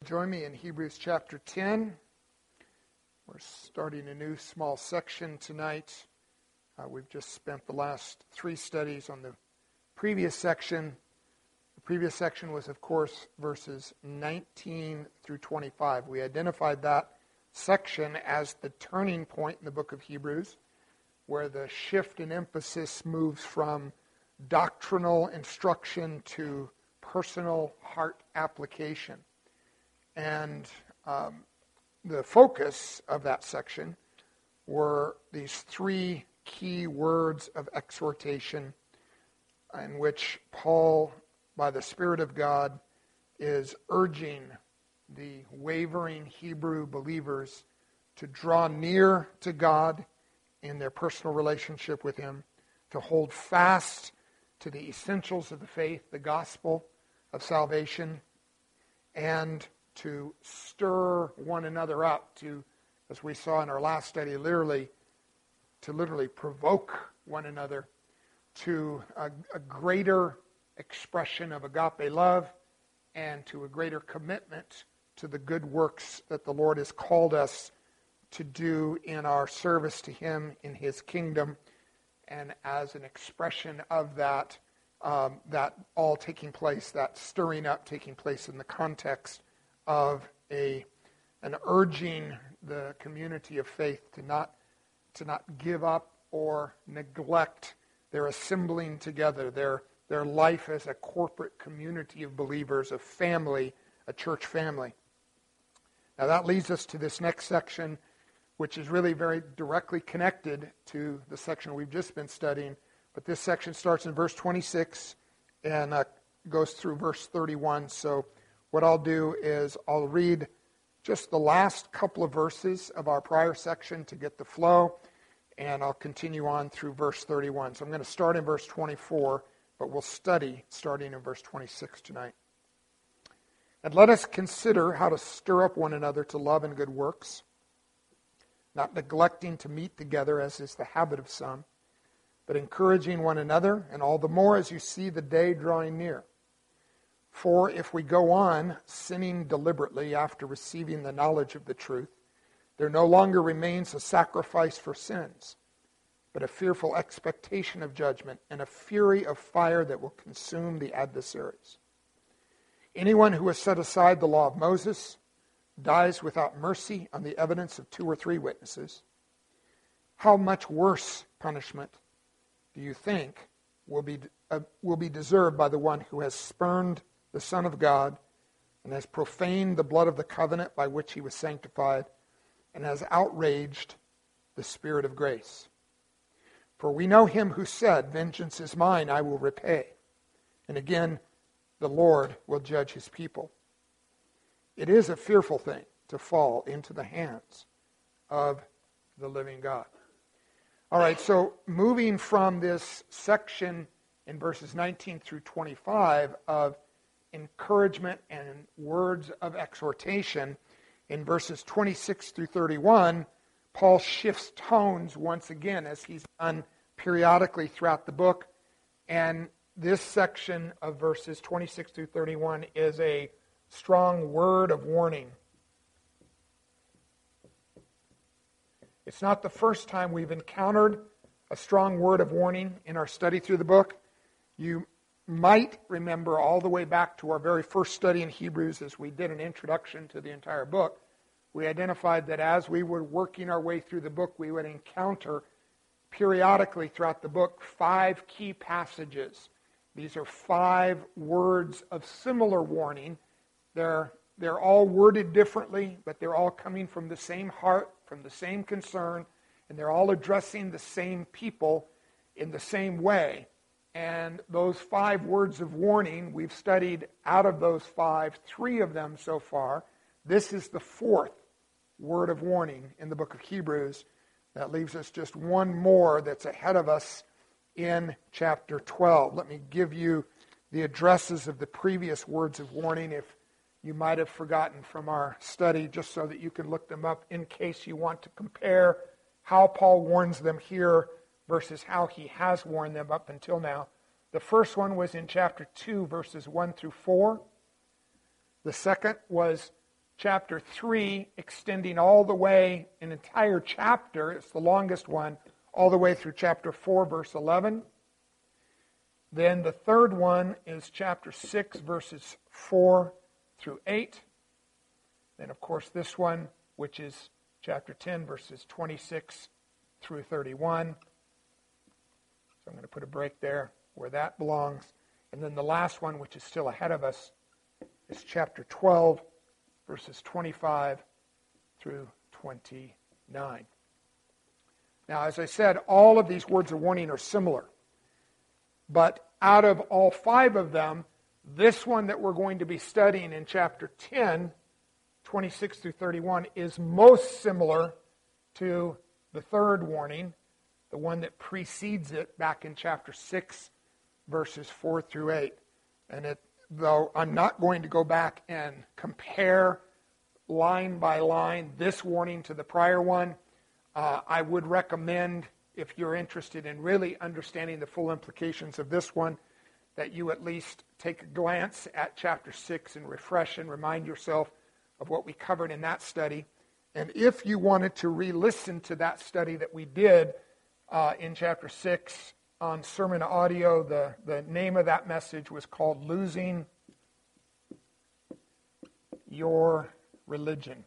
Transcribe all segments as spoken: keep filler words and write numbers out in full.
join me in Hebrews chapter ten. We're starting a new small section tonight. Uh, we've just spent the last three studies on the previous section. The previous section was, of course, verses nineteen through twenty-five. We identified that section as the turning point in the book of Hebrews, where the shift in emphasis moves from doctrinal instruction to personal heart application. And um, the focus of that section were these three key words of exhortation in which Paul, by the Spirit of God, is urging the wavering Hebrew believers to draw near to God in their personal relationship with Him, to hold fast to the essentials of the faith, the gospel of salvation, and to stir one another up, to, as we saw in our last study, literally, to literally provoke one another to a, a greater expression of agape love and to a greater commitment to the good works that the Lord has called us to do in our service to Him in His kingdom, and as an expression of that, um, that all taking place, that stirring up taking place in the context of a an urging the community of faith to not to not give up or neglect their assembling together, their their life as a corporate community of believers, a family, a church family. Now that leads us to this next section, which is really very directly connected to the section we've just been studying. But this section starts in verse twenty-six and uh, goes through verse thirty-one. So what I'll do is I'll read just the last couple of verses of our prior section to get the flow, and I'll continue on through verse thirty-one. So I'm going to start in verse twenty-four, but we'll study starting in verse twenty-six tonight. And let us consider how to stir up one another to love and good works, not neglecting to meet together as is the habit of some, but encouraging one another, and all the more as you see the day drawing near. For if we go on sinning deliberately after receiving the knowledge of the truth, there no longer remains a sacrifice for sins, but a fearful expectation of judgment and a fury of fire that will consume the adversaries. Anyone who has set aside the law of Moses dies without mercy on the evidence of two or three witnesses. How much worse punishment do you think will be uh, will be deserved by the one who has spurned the Son of God and has profaned the blood of the covenant by which He was sanctified and has outraged the Spirit of grace? For we know Him who said, "Vengeance is mine, I will repay." And again, the Lord will judge His people. It is a fearful thing to fall into the hands of the living God. All right, so moving from this section in verses nineteen through twenty-five of encouragement and words of exhortation, in verses twenty-six through thirty-one, Paul shifts tones once again, as he's done periodically throughout the book. And this section of verses twenty-six through thirty-one is a strong word of warning. It's not the first time we've encountered a strong word of warning in our study through the book. You might remember all the way back to our very first study in Hebrews, as we did an introduction to the entire book. We identified that as we were working our way through the book, we would encounter periodically throughout the book five key passages. These are five words of similar warning. They're, they're all worded differently, but they're all coming from the same heart, from the same concern, and they're all addressing the same people in the same way. And those five words of warning, we've studied out of those five, three of them so far. This is the fourth word of warning in the book of Hebrews. That leaves us just one more that's ahead of us in chapter twelve. Let me give you the addresses of the previous words of warning, if you might have forgotten from our study, just so that you can look them up in case you want to compare how Paul warns them here versus how he has warned them up until now. The first one was in chapter two, verses one through four. The second was chapter three, extending all the way, an entire chapter, it's the longest one, all the way through chapter four, verse eleven. Then the third one is chapter six, verses four through eight. Then, of course, this one, which is chapter ten, verses twenty-six through thirty-one. So I'm going to put a break there where that belongs. And then the last one, which is still ahead of us, is chapter twelve, verses twenty-five through twenty-nine. Now, as I said, all of these words of warning are similar. But out of all five of them, this one that we're going to be studying in chapter ten, twenty-six through thirty-one, is most similar to the third warning, the one that precedes it back in chapter six, verses four through eight. And it, though I'm not going to go back and compare line by line this warning to the prior one, uh, I would recommend, if you're interested in really understanding the full implications of this one, that you at least take a glance at chapter six and refresh and remind yourself of what we covered in that study. And if you wanted to re-listen to that study that we did uh, in chapter six on sermon audio, the, the name of that message was called Losing Your Religion.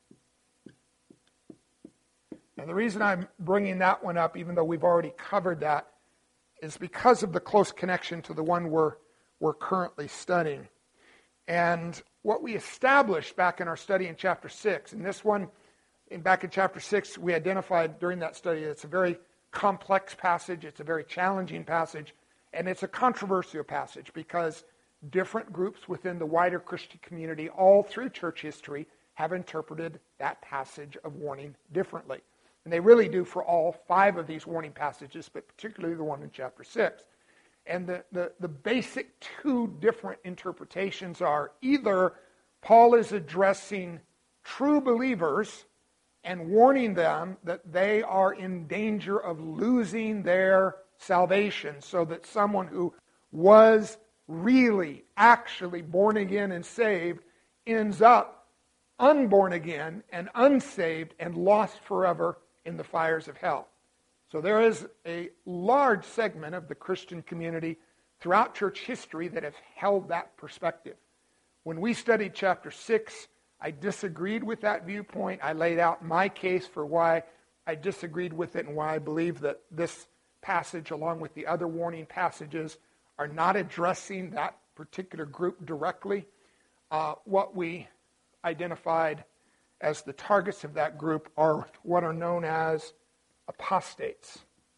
And the reason I'm bringing that one up, even though we've already covered that, is because of the close connection to the one we're, we're currently studying. And what we established back in our study in chapter six, and this one, in, back in chapter six, we identified during that study that it's a very complex passage, it's a very challenging passage, and it's a controversial passage because different groups within the wider Christian community all through church history have interpreted that passage of warning differently. And they really do for all five of these warning passages, but particularly the one in chapter six. And the, the, the basic two different interpretations are either Paul is addressing true believers and warning them that they are in danger of losing their salvation, so that someone who was really, actually born again and saved ends up unborn again and unsaved and lost forever in the fires of hell. So there is a large segment of the Christian community throughout church history that have held that perspective. When we studied chapter six, I disagreed with that viewpoint. I laid out my case for why I disagreed with it and why I believe that this passage, along with the other warning passages, are not addressing that particular group directly. Uh, what we identified as the targets of that group are what are known as apostates.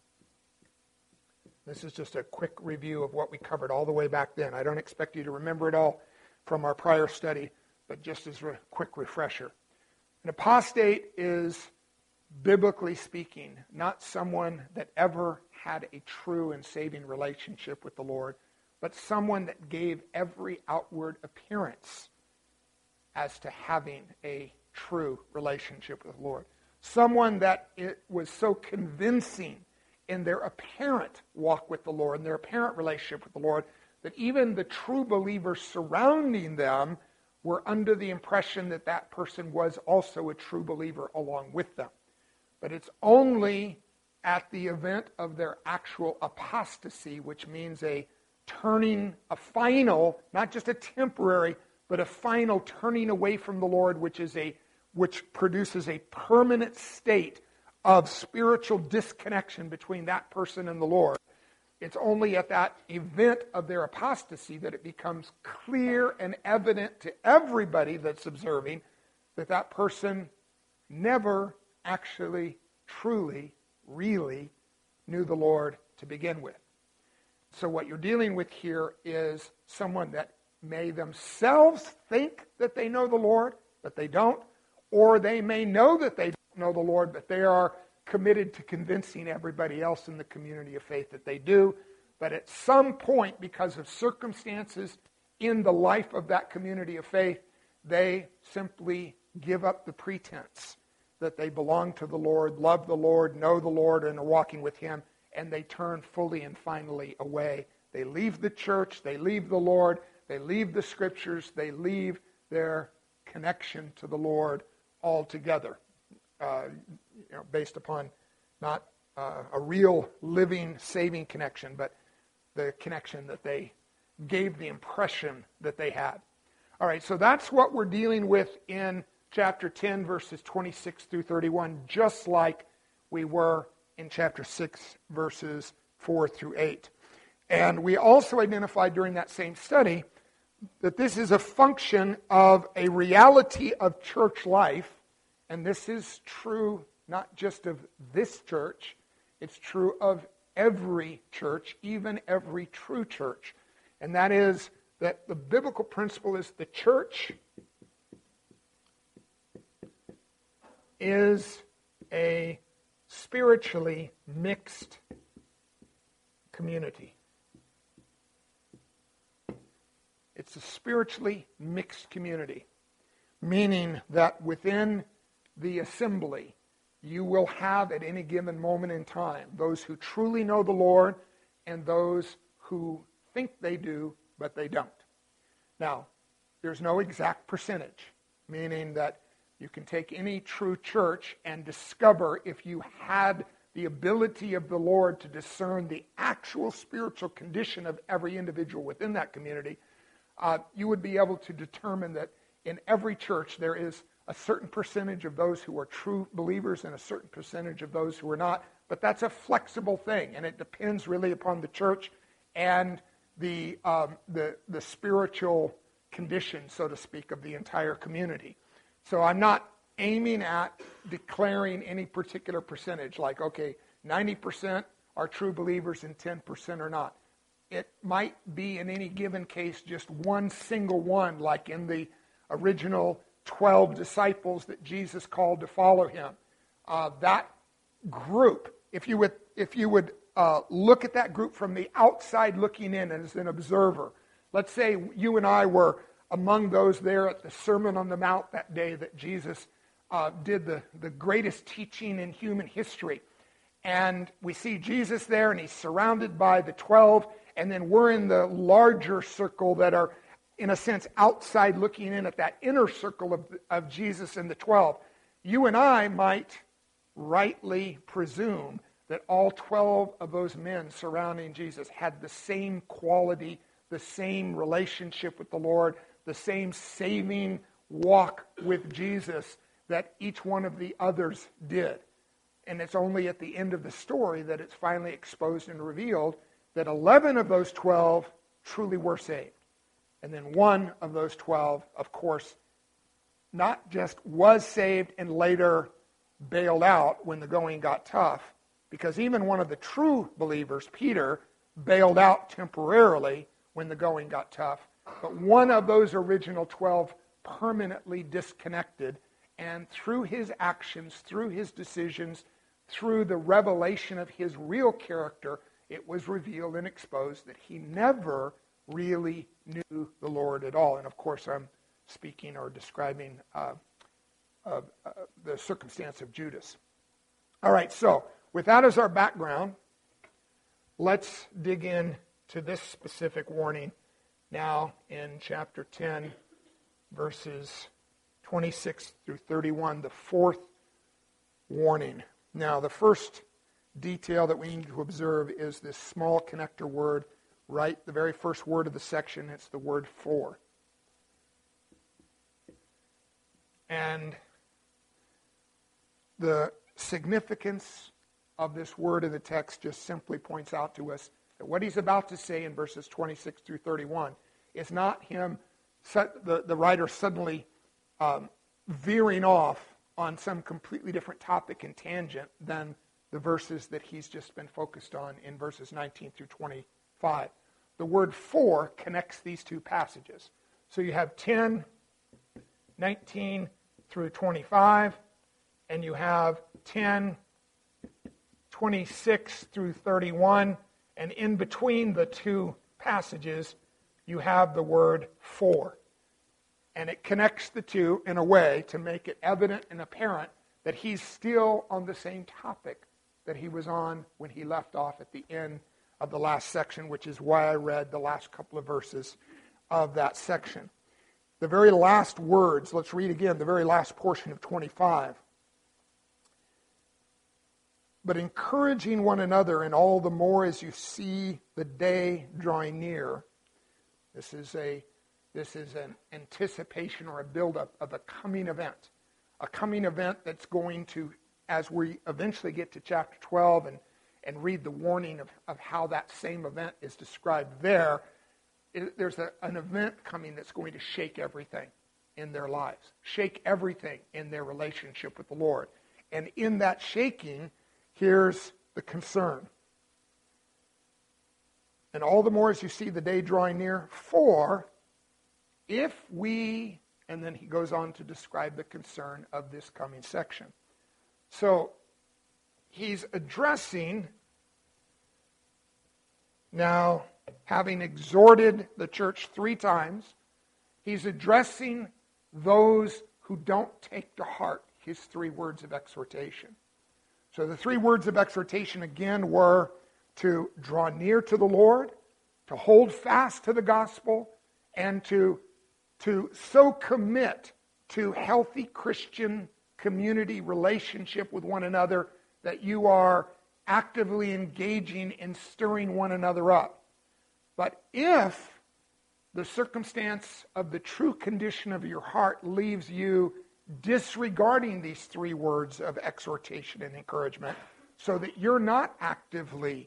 This is just a quick review of what we covered all the way back then. I don't expect you to remember it all from our prior study, but just as a quick refresher. An apostate is, biblically speaking, not someone that ever had a true and saving relationship with the Lord, but someone that gave every outward appearance as to having a true relationship with the Lord. Someone that it was so convincing in their apparent walk with the Lord, and their apparent relationship with the Lord, that even the true believers surrounding them were under the impression that that person was also a true believer along with them. But it's only at the event of their actual apostasy, which means a turning, a final, not just a temporary, but a final turning away from the Lord, which is a which produces a permanent state of spiritual disconnection between that person and the Lord. It's only at that event of their apostasy that it becomes clear and evident to everybody that's observing that that person never actually, truly, really knew the Lord to begin with. So what you're dealing with here is someone that may themselves think that they know the Lord, but they don't, or they may know that they don't know the Lord, but they are committed to convincing everybody else in the community of faith that they do. But at some point, because of circumstances in the life of that community of faith, they simply give up the pretense that they belong to the Lord, love the Lord, know the Lord, and are walking with Him, and they turn fully and finally away. They leave the church, they leave the Lord, they leave the Scriptures, they leave their connection to the Lord altogether, uh, you know, based upon not uh, a real living, saving connection, but the connection that they gave the impression that they had. All right, so that's what we're dealing with in chapter ten, verses twenty-six through thirty-one, just like we were in chapter six, verses four through eight. And we also identified during that same study that this is a function of a reality of church life, and this is true not just of this church, it's true of every church, even every true church. And that is that the biblical principle is the church is a spiritually mixed community. It's a spiritually mixed community, meaning that within the assembly, you will have at any given moment in time those who truly know the Lord and those who think they do, but they don't. Now, there's no exact percentage, meaning that you can take any true church and discover, if you had the ability of the Lord to discern the actual spiritual condition of every individual within that community, uh, you would be able to determine that in every church there is a certain percentage of those who are true believers and a certain percentage of those who are not. But that's a flexible thing, and it depends really upon the church and the um, the the spiritual condition, so to speak, of the entire community. So I'm not aiming at declaring any particular percentage, like, okay, ninety percent are true believers and ten percent are not. It might be in any given case just one single one, like in the original twelve disciples that Jesus called to follow him. Uh, that group, if you would, if you would uh, look at that group from the outside looking in as an observer, let's say you and I were among those there at the Sermon on the Mount that day that Jesus uh, did the, the greatest teaching in human history. And we see Jesus there, and he's surrounded by the twelve, and then we're in the larger circle that are, in a sense, outside looking in at that inner circle of, of Jesus and the twelve. You and I might rightly presume that all twelve of those men surrounding Jesus had the same quality, the same relationship with the Lord, the same saving walk with Jesus that each one of the others did. And it's only at the end of the story that it's finally exposed and revealed that eleven of those twelve truly were saved. And then one of those twelve, of course, not just was saved and later bailed out when the going got tough, because even one of the true believers, Peter, bailed out temporarily when the going got tough. But one of those original twelve permanently disconnected, and through his actions, through his decisions, through the revelation of his real character, it was revealed and exposed that he never really knew the Lord at all. And of course, I'm speaking or describing uh, uh, uh, the circumstance of Judas. All right, so with that as our background, let's dig in to this specific warning now in chapter ten, verses twenty-six through thirty-one, the fourth warning. Now, the first detail that we need to observe is this small connector word, right? The very first word of the section, it's the word for. And the significance of this word in the text just simply points out to us that what he's about to say in verses twenty-six through thirty-one is not him, the, the writer suddenly um, veering off on some completely different topic and tangent than the verses that he's just been focused on in verses nineteen through twenty-five. The word for connects these two passages. So you have ten, nineteen through twenty-five, and you have ten, twenty-six through thirty-one, and in between the two passages, you have the word for. And it connects the two in a way to make it evident and apparent that he's still on the same topic that he was on when he left off at the end of the last section, which is why I read the last couple of verses of that section. the very last words. Let's read again the very last portion of twenty-five. But encouraging one another, and all the more as you see the day drawing near. This is a this is an anticipation or a buildup of a coming event. A coming event that's going to, as we eventually get to chapter twelve and, and read the warning of, of how that same event is described there, it, there's a, an event coming that's going to shake everything in their lives, shake everything in their relationship with the Lord. And in that shaking, here's the concern. And all the more as you see the day drawing near, for if we, and then he goes on to describe the concern of this coming section. So he's addressing, now having exhorted the church three times, he's addressing those who don't take to heart his three words of exhortation. So the three words of exhortation again were to draw near to the Lord, to hold fast to the gospel, and to, to so commit to healthy Christian community relationship with one another that you are actively engaging in stirring one another up. But if the circumstance of the true condition of your heart leaves you disregarding these three words of exhortation and encouragement, so that you're not actively,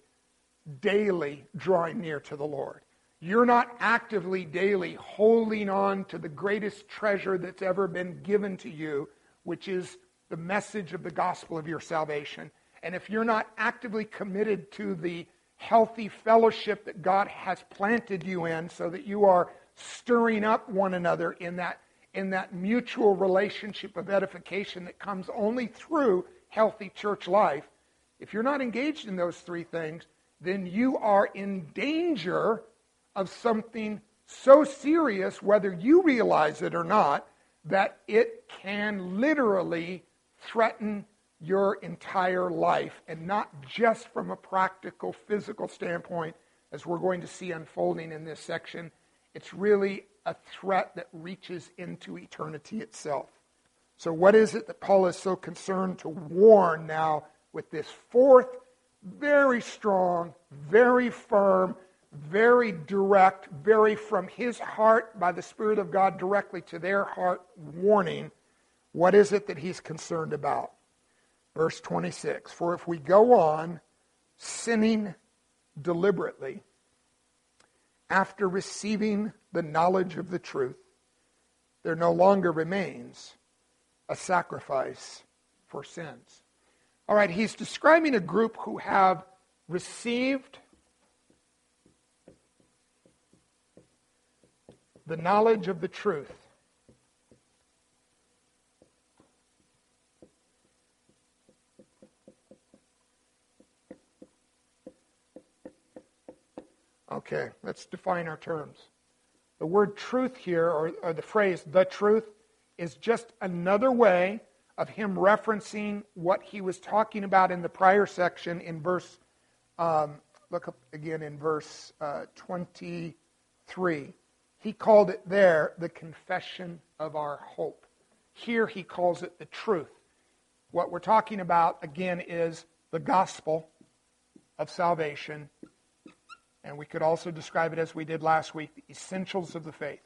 daily drawing near to the Lord. You're not actively, daily holding on to the greatest treasure that's ever been given to you, which is the message of the gospel of your salvation. And if you're not actively committed to the healthy fellowship that God has planted you in, so that you are stirring up one another in that in that mutual relationship of edification that comes only through healthy church life, if you're not engaged in those three things, then you are in danger of something so serious, whether you realize it or not, that it can literally threaten your entire life, and not just from a practical, physical standpoint, as we're going to see unfolding in this section. It's really a threat that reaches into eternity itself. So what is it that Paul is so concerned to warn now with this fourth, very strong, very firm, very direct, very from his heart by the Spirit of God directly to their heart warning? What is it that he's concerned about? Verse twenty-six, for if we go on sinning deliberately after receiving the knowledge of the truth, there no longer remains a sacrifice for sins. All right, he's describing a group who have received the knowledge of the truth. Okay, let's define our terms. The word truth here, or, or the phrase the truth, is just another way of him referencing what he was talking about in the prior section in verse, um, look up again in verse uh, twenty-three. He called it there the confession of our hope. Here he calls it the truth. What we're talking about, again, is the gospel of salvation. And we could also describe it as we did last week, the essentials of the faith.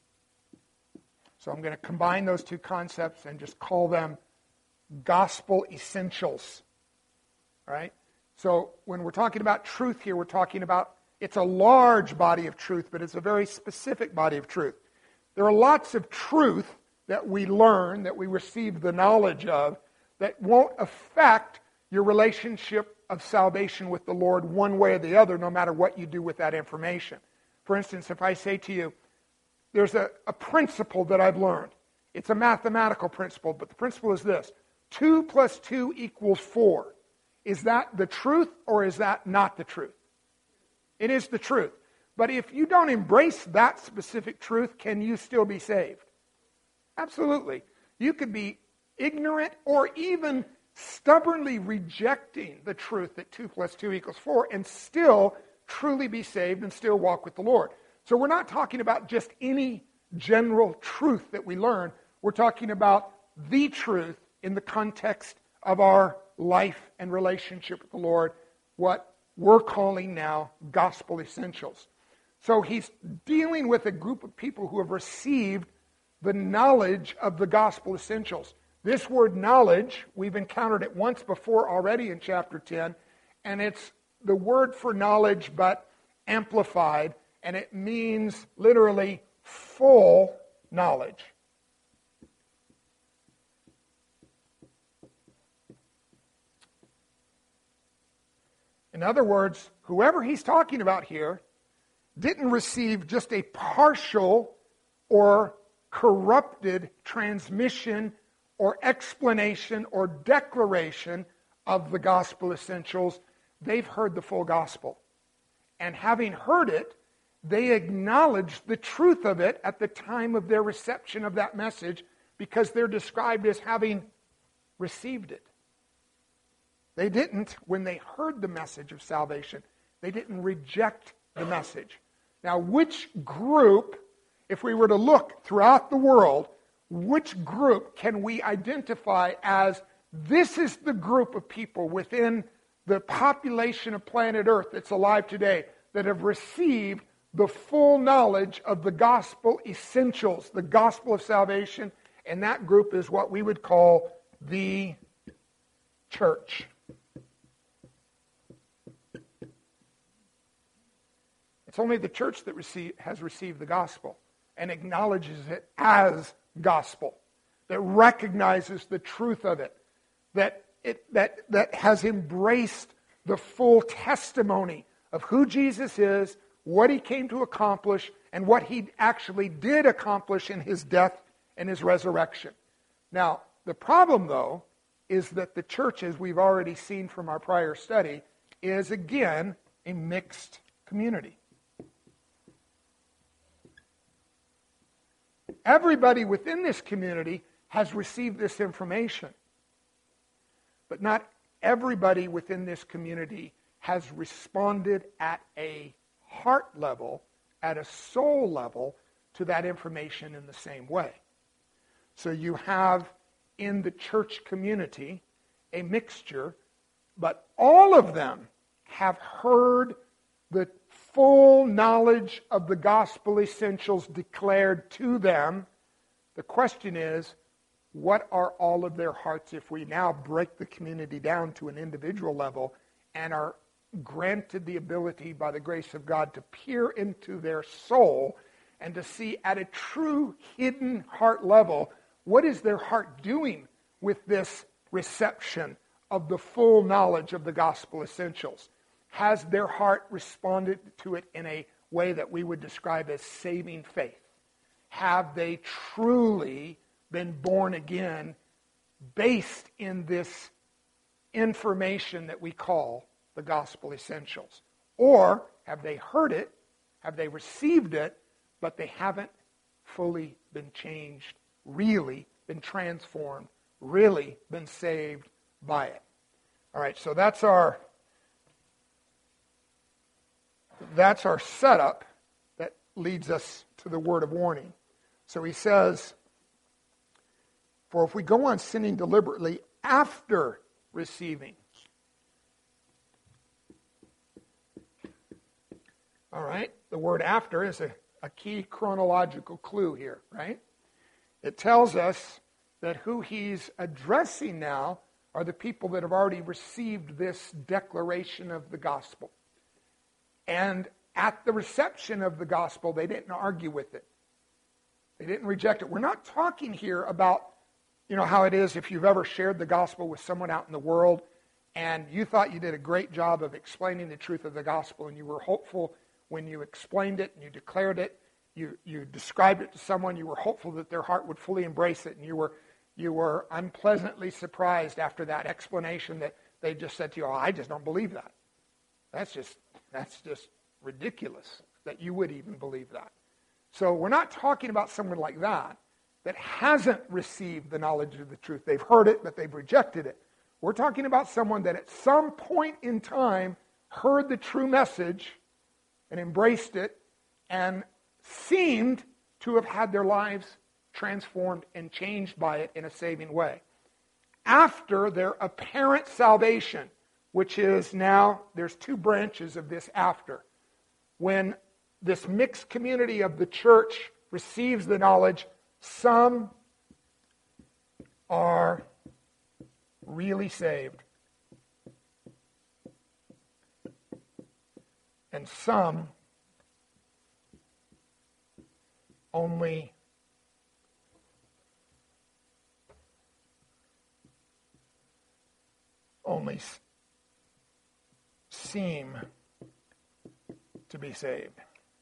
So I'm going to combine those two concepts and just call them gospel essentials. All right? So when we're talking about truth here, we're talking about, it's a large body of truth, but it's a very specific body of truth. There are lots of truth that we learn, that we receive the knowledge of, that won't affect your relationship of salvation with the Lord one way or the other, no matter what you do with that information. For instance, if I say to you, there's a, a principle that I've learned. It's a mathematical principle, but the principle is this. two plus two equals four. Is that the truth or is that not the truth? It is the truth. But if you don't embrace that specific truth, can you still be saved? Absolutely. You could be ignorant or even stubbornly rejecting the truth that two plus two equals four and still truly be saved and still walk with the Lord. So we're not talking about just any general truth that we learn. We're talking about the truth in the context of our life and relationship with the Lord, what we're calling now gospel essentials. So he's dealing with a group of people who have received the knowledge of the gospel essentials. This word knowledge, we've encountered it once before already in chapter ten, and it's the word for knowledge but amplified, and it means literally full knowledge. In other words, whoever he's talking about here didn't receive just a partial or corrupted transmission or explanation or declaration of the gospel essentials. They've heard the full gospel. And having heard it, they acknowledged the truth of it at the time of their reception of that message, because they're described as having received it. They didn't, when they heard the message of salvation, they didn't reject the message. Now, which group, if we were to look throughout the world, which group can we identify as this is the group of people within the population of planet Earth that's alive today that have received the full knowledge of the gospel essentials, the gospel of salvation? And that group is what we would call the church. It's only the church that receive, has received the gospel and acknowledges it as gospel, that recognizes the truth of it, that it that that has embraced the full testimony of who Jesus is, what he came to accomplish, and what he actually did accomplish in his death and his resurrection. Now, the problem, though, is that the church, as we've already seen from our prior study, is again a mixed community. Everybody within this community has received this information. But not everybody within this community has responded at a heart level, at a soul level, to that information in the same way. So you have in the church community a mixture, but all of them have heard the full knowledge of the gospel essentials declared to them. The question is, what are all of their hearts if we now break the community down to an individual level and are granted the ability by the grace of God to peer into their soul and to see at a true hidden heart level, what is their heart doing with this reception of the full knowledge of the gospel essentials? Has their heart responded to it in a way that we would describe as saving faith? Have they truly been born again based in this information that we call the gospel essentials? Or have they heard it, have they received it, but they haven't fully been changed, really been transformed, really been saved by it? All right, so that's our that's our setup that leads us to the word of warning. So he says, for if we go on sinning deliberately after receiving. All right, the word after is a, a key chronological clue here, right? It tells us that who he's addressing now are the people that have already received this declaration of the gospel. And at the reception of the gospel, they didn't argue with it. They didn't reject it. We're not talking here about, you know, how it is if you've ever shared the gospel with someone out in the world and you thought you did a great job of explaining the truth of the gospel and you were hopeful when you explained it and you declared it, you, you described it to someone, you were hopeful that their heart would fully embrace it, and you were you were unpleasantly surprised after that explanation that they just said to you, oh, I just don't believe that. That's just that's just ridiculous that you would even believe that. So we're not talking about someone like that that hasn't received the knowledge of the truth. They've heard it, but they've rejected it. We're talking about someone that at some point in time heard the true message and embraced it and seemed to have had their lives transformed and changed by it in a saving way. After their apparent salvation, which is now, there's two branches of this after. When this mixed community of the church receives the knowledge, some are really saved. And some only only seem to be saved.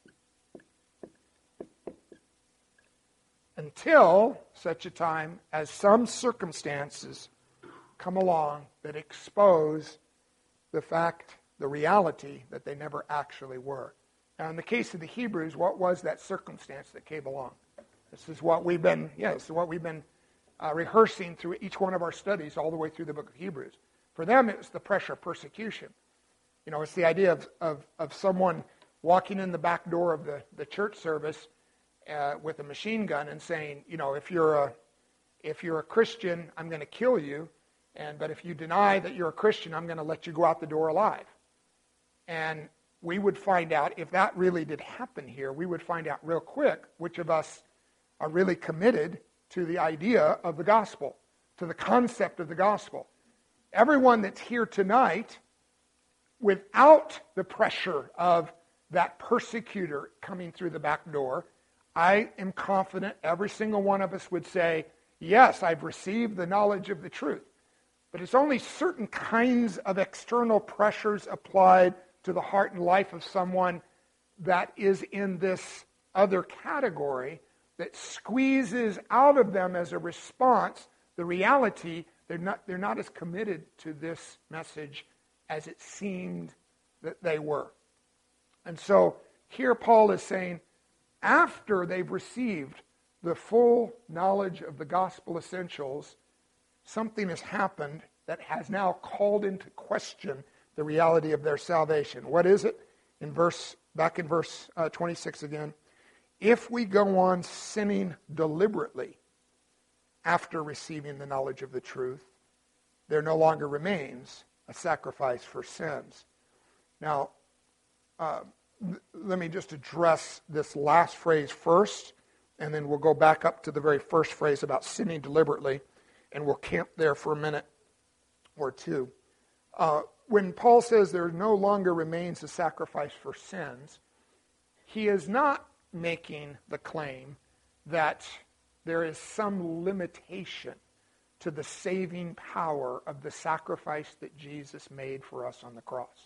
Until such a time as some circumstances come along that expose the fact, the reality that they never actually were. Now, in the case of the Hebrews, what was that circumstance that came along? This is what we've been, yeah, this is what we've been uh, rehearsing through each one of our studies all the way through the book of Hebrews. For them, it was the pressure of persecution. You know, it's the idea of, of, of someone walking in the back door of the, the church service uh, with a machine gun and saying, you know, if you're a if you're a Christian, I'm going to kill you, and but if you deny that you're a Christian, I'm going to let you go out the door alive. And we would find out, if that really did happen here, we would find out real quick which of us are really committed to the idea of the gospel, to the concept of the gospel. Everyone that's here tonight, without the pressure of that persecutor coming through the back door, I am confident every single one of us would say, yes, I've received the knowledge of the truth. But it's only certain kinds of external pressures applied to the heart and life of someone that is in this other category that squeezes out of them as a response the reality they're not, they're not as committed to this message as it seemed that they were. And so here Paul is saying, after they've received the full knowledge of the gospel essentials, something has happened that has now called into question the reality of their salvation. What is it? In verse, back in verse uh, twenty-six again. If we go on sinning deliberately after receiving the knowledge of the truth, there no longer remains a sacrifice for sins. Now, uh, th- let me just address this last phrase first, and then we'll go back up to the very first phrase about sinning deliberately, and we'll camp there for a minute or two. Uh, when Paul says there no longer remains a sacrifice for sins, he is not making the claim that there is some limitation to the saving power of the sacrifice that Jesus made for us on the cross.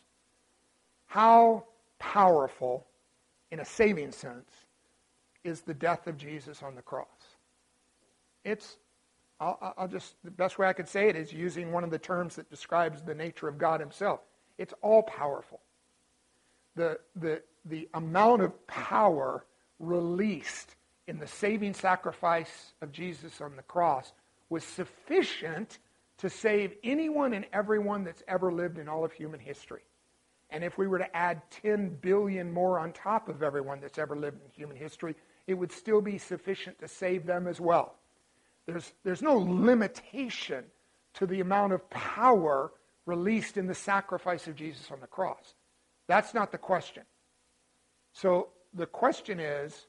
How powerful, in a saving sense, is the death of Jesus on the cross? It's, I'll, I'll just, the best way I could say it is using one of the terms that describes the nature of God himself. It's all powerful. The, the, the amount of power released in the saving sacrifice of Jesus on the cross was sufficient to save anyone and everyone that's ever lived in all of human history. And if we were to add ten billion more on top of everyone that's ever lived in human history, it would still be sufficient to save them as well. There's, there's no limitation to the amount of power released in the sacrifice of Jesus on the cross. That's not the question. So the question is,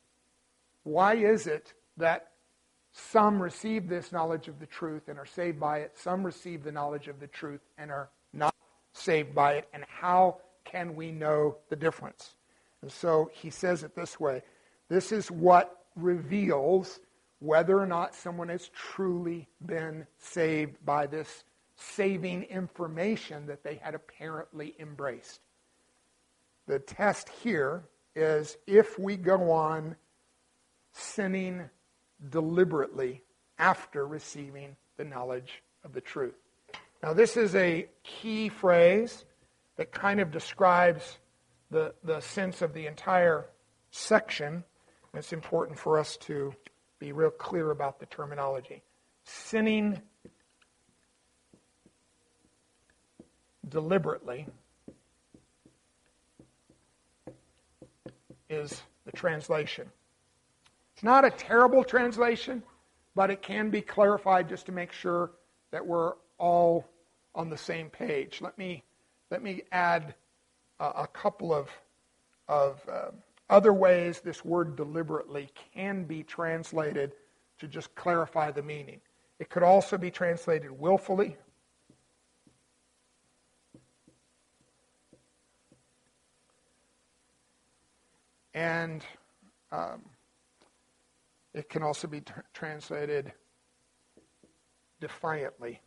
why is it that some receive this knowledge of the truth and are saved by it, some receive the knowledge of the truth and are not saved by it, and how can we know the difference? And so he says it this way, this is what reveals whether or not someone has truly been saved by this saving information that they had apparently embraced. The test here is if we go on sinning deliberately after receiving the knowledge of the truth. Now, this is a key phrase that kind of describes the, the sense of the entire section. It's important for us to be real clear about the terminology. Sinning deliberately is the translation. It's not a terrible translation, but it can be clarified just to make sure that we're all on the same page. Let me let me add a, a couple of of uh, other ways this word deliberately can be translated to just clarify the meaning. It could also be translated willfully. And um, it can also be t- translated defiantly.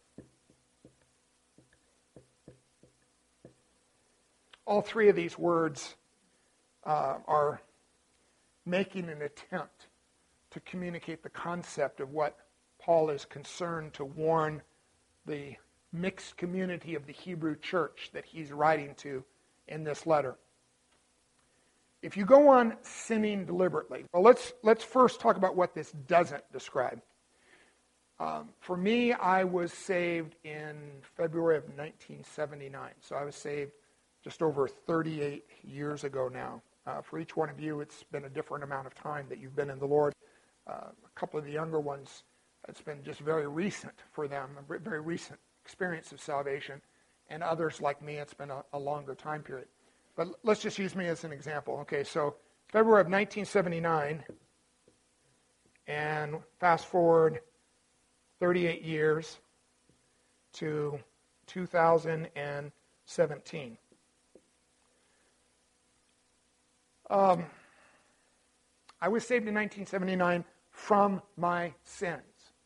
All three of these words uh, are making an attempt to communicate the concept of what Paul is concerned to warn the mixed community of the Hebrew church that he's writing to in this letter. If you go on sinning deliberately, well, let's let's first talk about what this doesn't describe. Um, for me, I was saved in February of nineteen seventy-nine, so I was saved just over thirty-eight years ago now. Uh, for each one of you, it's been a different amount of time that you've been in the Lord. Uh, a couple of the younger ones, it's been just very recent for them, a very recent experience of salvation, and others like me, it's been a, a longer time period. But let's just use me as an example. Okay, so February of nineteen seventy-nine, and fast forward thirty-eight years to two thousand seventeen. Um, I was saved in nineteen seventy-nine from my sins.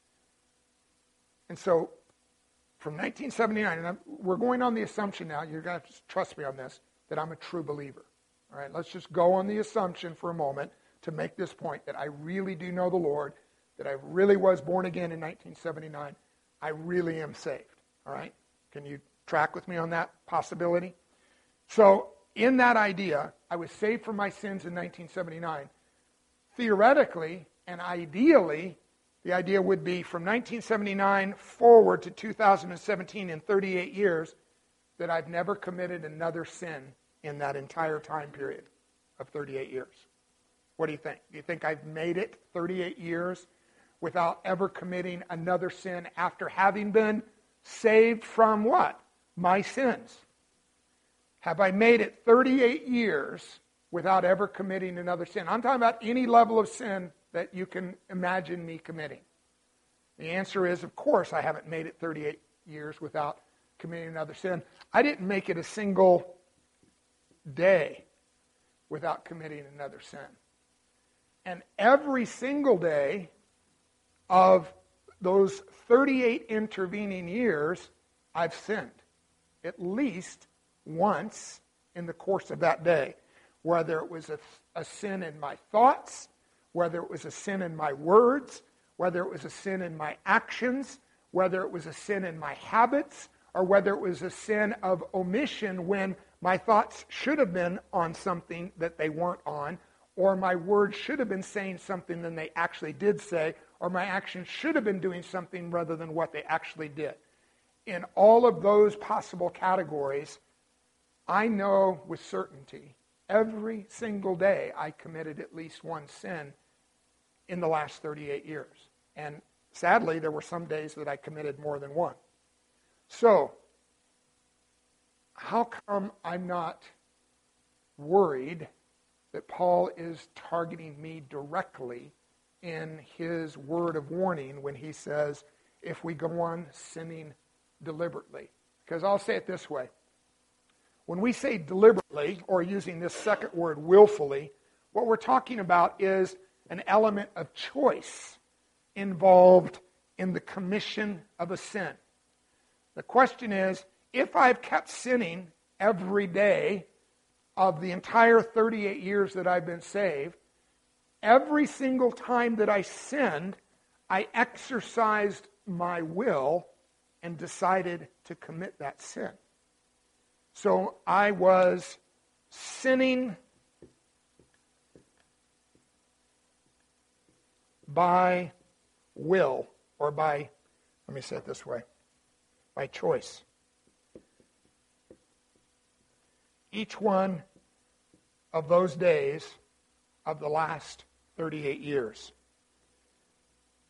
And so, from nineteen seventy-nine, and I'm, we're going on the assumption now, you're going to have to trust me on this, that I'm a true believer. All right, let's just go on the assumption for a moment to make this point that I really do know the Lord, that I really was born again in nineteen seventy-nine. I really am saved. All right, can you track with me on that possibility? So, in that idea, I was saved from my sins in nineteen seventy-nine. Theoretically and ideally, the idea would be from nineteen seventy-nine forward to two thousand seventeen, in thirty-eight years, that I've never committed another sin in that entire time period of thirty-eight years. What do you think? Do you think I've made it thirty-eight years without ever committing another sin after having been saved from what? My sins. Have I made it thirty-eight years without ever committing another sin? I'm talking about any level of sin that you can imagine me committing. The answer is, of course, I haven't made it thirty-eight years without committing another sin. I didn't make it a single day without committing another sin. And every single day of those thirty-eight intervening years, I've sinned. At least once in the course of that day. Whether it was a, a sin in my thoughts, whether it was a sin in my words, whether it was a sin in my actions, whether it was a sin in my habits, or whether it was a sin of omission when my thoughts should have been on something that they weren't on, or my words should have been saying something than they actually did say, or my actions should have been doing something rather than what they actually did. In all of those possible categories, I know with certainty every single day I committed at least one sin in the last thirty-eight years. And sadly, there were some days that I committed more than one. So, how come I'm not worried that Paul is targeting me directly in his word of warning when he says, if we go on sinning deliberately? Because I'll say it this way. When we say deliberately, or using this second word, willfully, what we're talking about is an element of choice involved in the commission of a sin. The question is, if I've kept sinning every day of the entire thirty-eight years that I've been saved, every single time that I sinned, I exercised my will and decided to commit that sin. So I was sinning by will, or by, let me say it this way, by choice. Each one of those days of the last thirty-eight years.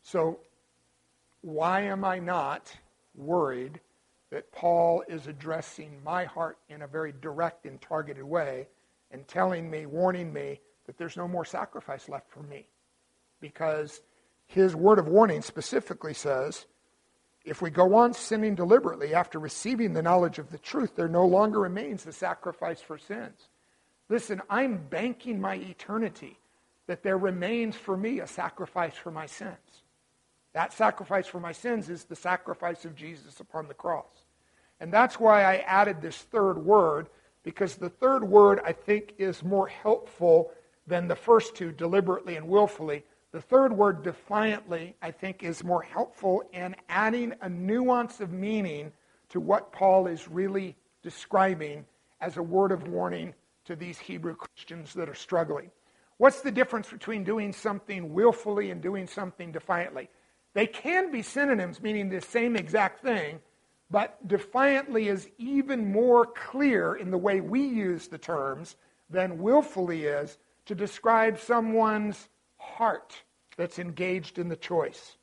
So why am I not worried that Paul is addressing my heart in a very direct and targeted way and telling me, warning me, that there's no more sacrifice left for me? Because his word of warning specifically says, if we go on sinning deliberately after receiving the knowledge of the truth, there no longer remains a sacrifice for sins. Listen, I'm banking my eternity that there remains for me a sacrifice for my sins. That sacrifice for my sins is the sacrifice of Jesus upon the cross. And that's why I added this third word, because the third word, I think, is more helpful than the first two, deliberately and willfully. The third word, defiantly, I think is more helpful in adding a nuance of meaning to what Paul is really describing as a word of warning to these Hebrew Christians that are struggling. What's the difference between doing something willfully and doing something defiantly? They can be synonyms, meaning the same exact thing, but defiantly is even more clear in the way we use the terms than willfully is to describe someone's heart that's engaged in the choice.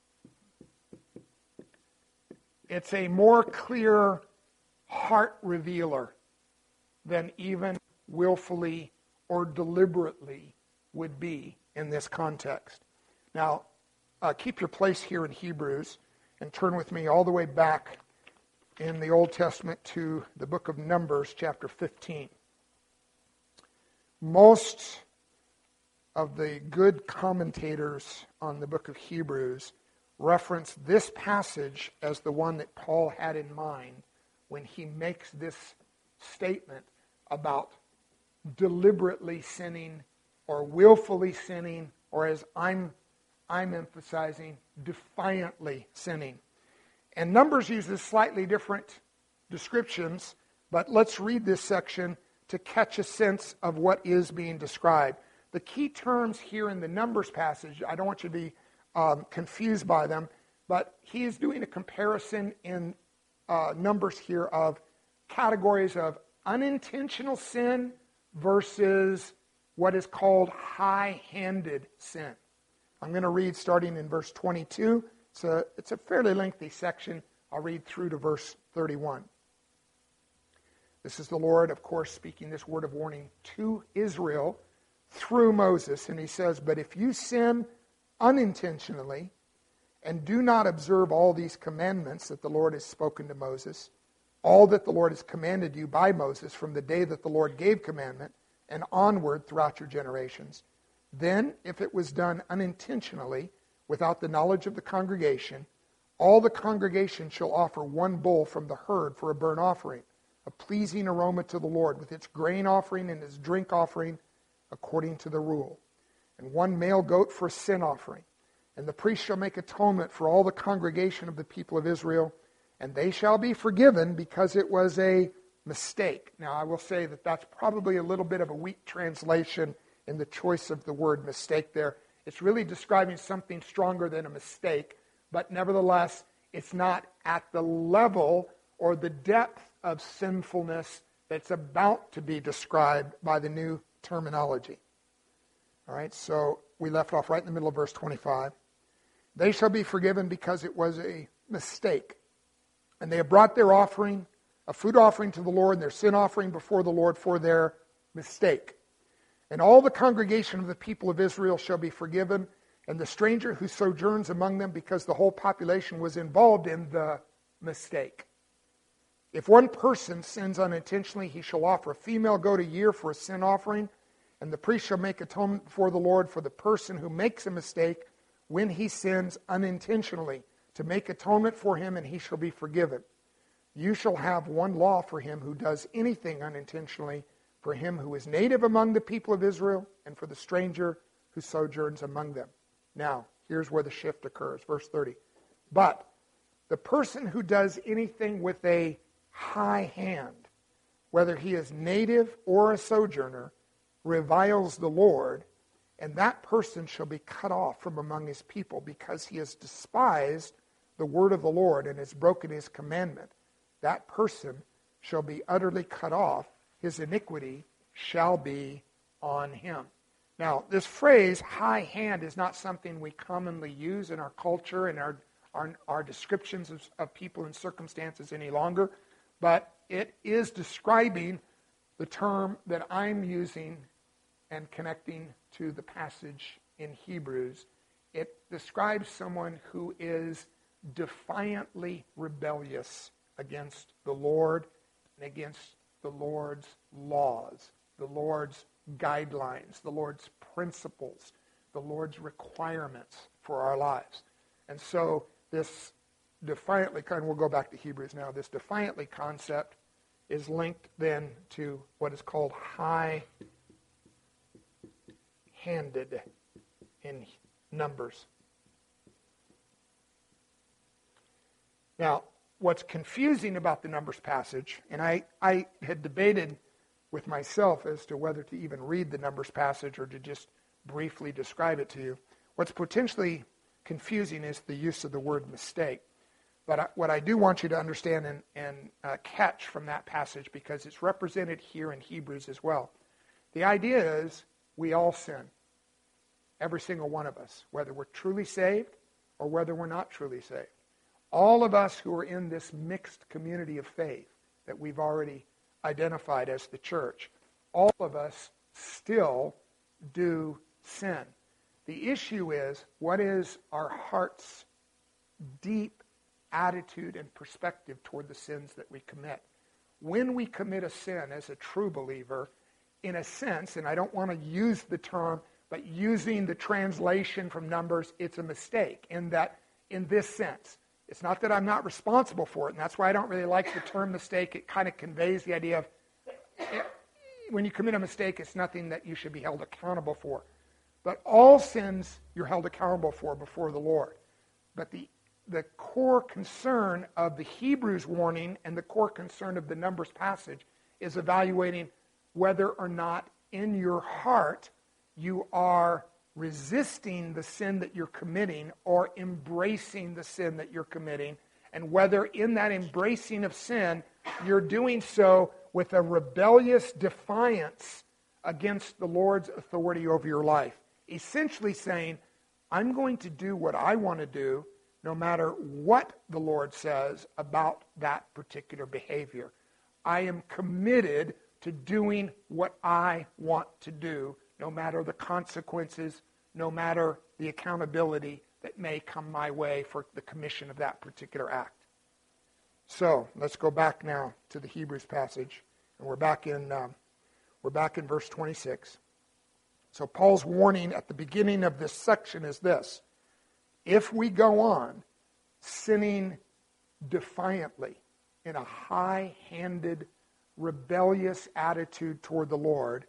It's a more clear heart revealer than even willfully or deliberately would be in this context. Now, uh, keep your place here in Hebrews and turn with me all the way back in the Old Testament to the book of Numbers, chapter fifteen. Most of the good commentators on the book of Hebrews reference this passage as the one that Paul had in mind when he makes this statement about deliberately sinning or willfully sinning, or as I'm, I'm emphasizing, defiantly sinning. And Numbers uses slightly different descriptions, but let's read this section to catch a sense of what is being described. The key terms here in the Numbers passage, I don't want you to be um, confused by them, but he is doing a comparison in uh, Numbers here of categories of unintentional sin versus what is called high-handed sin. I'm going to read starting in verse twenty-two. It's a, it's a fairly lengthy section. I'll read through to verse thirty-one. This is the Lord, of course, speaking this word of warning to Israel through Moses. And he says, "But if you sin unintentionally and do not observe all these commandments that the Lord has spoken to Moses, all that the Lord has commanded you by Moses from the day that the Lord gave commandment and onward throughout your generations, then if it was done unintentionally without the knowledge of the congregation, all the congregation shall offer one bull from the herd for a burnt offering, a pleasing aroma to the Lord, with its grain offering and its drink offering according to the rule, and one male goat for a sin offering. And the priest shall make atonement for all the congregation of the people of Israel, and they shall be forgiven because it was a mistake." Now, I will say that that's probably a little bit of a weak translation in the choice of the word mistake there. It's really describing something stronger than a mistake, but nevertheless, it's not at the level or the depth of sinfulness that's about to be described by the new terminology. All right, so we left off right in the middle of verse twenty-five. "They shall be forgiven because it was a mistake. And they have brought their offering, a food offering to the Lord, and their sin offering before the Lord for their mistake. And all the congregation of the people of Israel shall be forgiven, and the stranger who sojourns among them, because the whole population was involved in the mistake. If one person sins unintentionally, he shall offer a female goat a year for a sin offering, and the priest shall make atonement before the Lord for the person who makes a mistake when he sins unintentionally, to make atonement for him, and he shall be forgiven. You shall have one law for him who does anything unintentionally, for him who is native among the people of Israel, and for the stranger who sojourns among them." Now, here's where the shift occurs. Verse thirty. "But the person who does anything with a high hand, whether he is native or a sojourner, reviles the Lord, and that person shall be cut off from among his people, because he has despised the word of the Lord and has broken his commandment. That person shall be utterly cut off. His iniquity shall be on him." Now, this phrase, high hand, is not something we commonly use in our culture and our, our, our descriptions of, of people and circumstances any longer, but it is describing the term that I'm using and connecting to the passage in Hebrews. It describes someone who is defiantly rebellious against the Lord and against the Lord's laws, the Lord's guidelines, the Lord's principles, the Lord's requirements for our lives. And so this defiantly, and we'll go back to Hebrews now, this defiantly concept is linked then to what is called high-handed in Numbers. Now, what's confusing about the Numbers passage, and I, I had debated with myself as to whether to even read the Numbers passage or to just briefly describe it to you. What's potentially confusing is the use of the word mistake. But I, what I do want you to understand and, and uh, catch from that passage, because it's represented here in Hebrews as well. The idea is we all sin. Every single one of us, whether we're truly saved or whether we're not truly saved. All of us who are in this mixed community of faith that we've already identified as the church, all of us still do sin. The issue is, what is our heart's deep attitude and perspective toward the sins that we commit? When we commit a sin as a true believer, in a sense, and I don't want to use the term, but using the translation from Numbers, it's a mistake in that, in this sense. It's not that I'm not responsible for it, and that's why I don't really like the term mistake. It kind of conveys the idea of it, when you commit a mistake, it's nothing that you should be held accountable for. But all sins you're held accountable for before the Lord. But the, the core concern of the Hebrews warning and the core concern of the Numbers passage is evaluating whether or not in your heart you are resisting the sin that you're committing or embracing the sin that you're committing, and whether in that embracing of sin you're doing so with a rebellious defiance against the Lord's authority over your life. Essentially saying, I'm going to do what I want to do no matter what the Lord says about that particular behavior. I am committed to doing what I want to do, no matter the consequences, no matter the accountability that may come my way for the commission of that particular act. So let's go back now to the Hebrews passage, and we're back in um, we're back in verse twenty-six. So Paul's warning at the beginning of this section is this: if we go on sinning defiantly in a high-handed, rebellious attitude toward the Lord,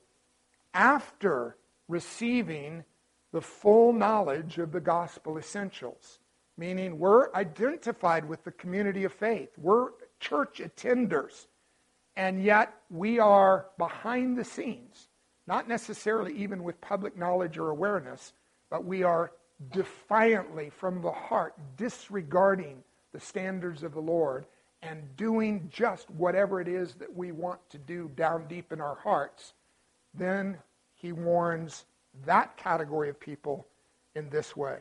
after receiving the full knowledge of the gospel essentials, meaning we're identified with the community of faith, we're church attenders, and yet we are behind the scenes, not necessarily even with public knowledge or awareness, but we are defiantly from the heart disregarding the standards of the Lord and doing just whatever it is that we want to do down deep in our hearts. Then he warns that category of people in this way: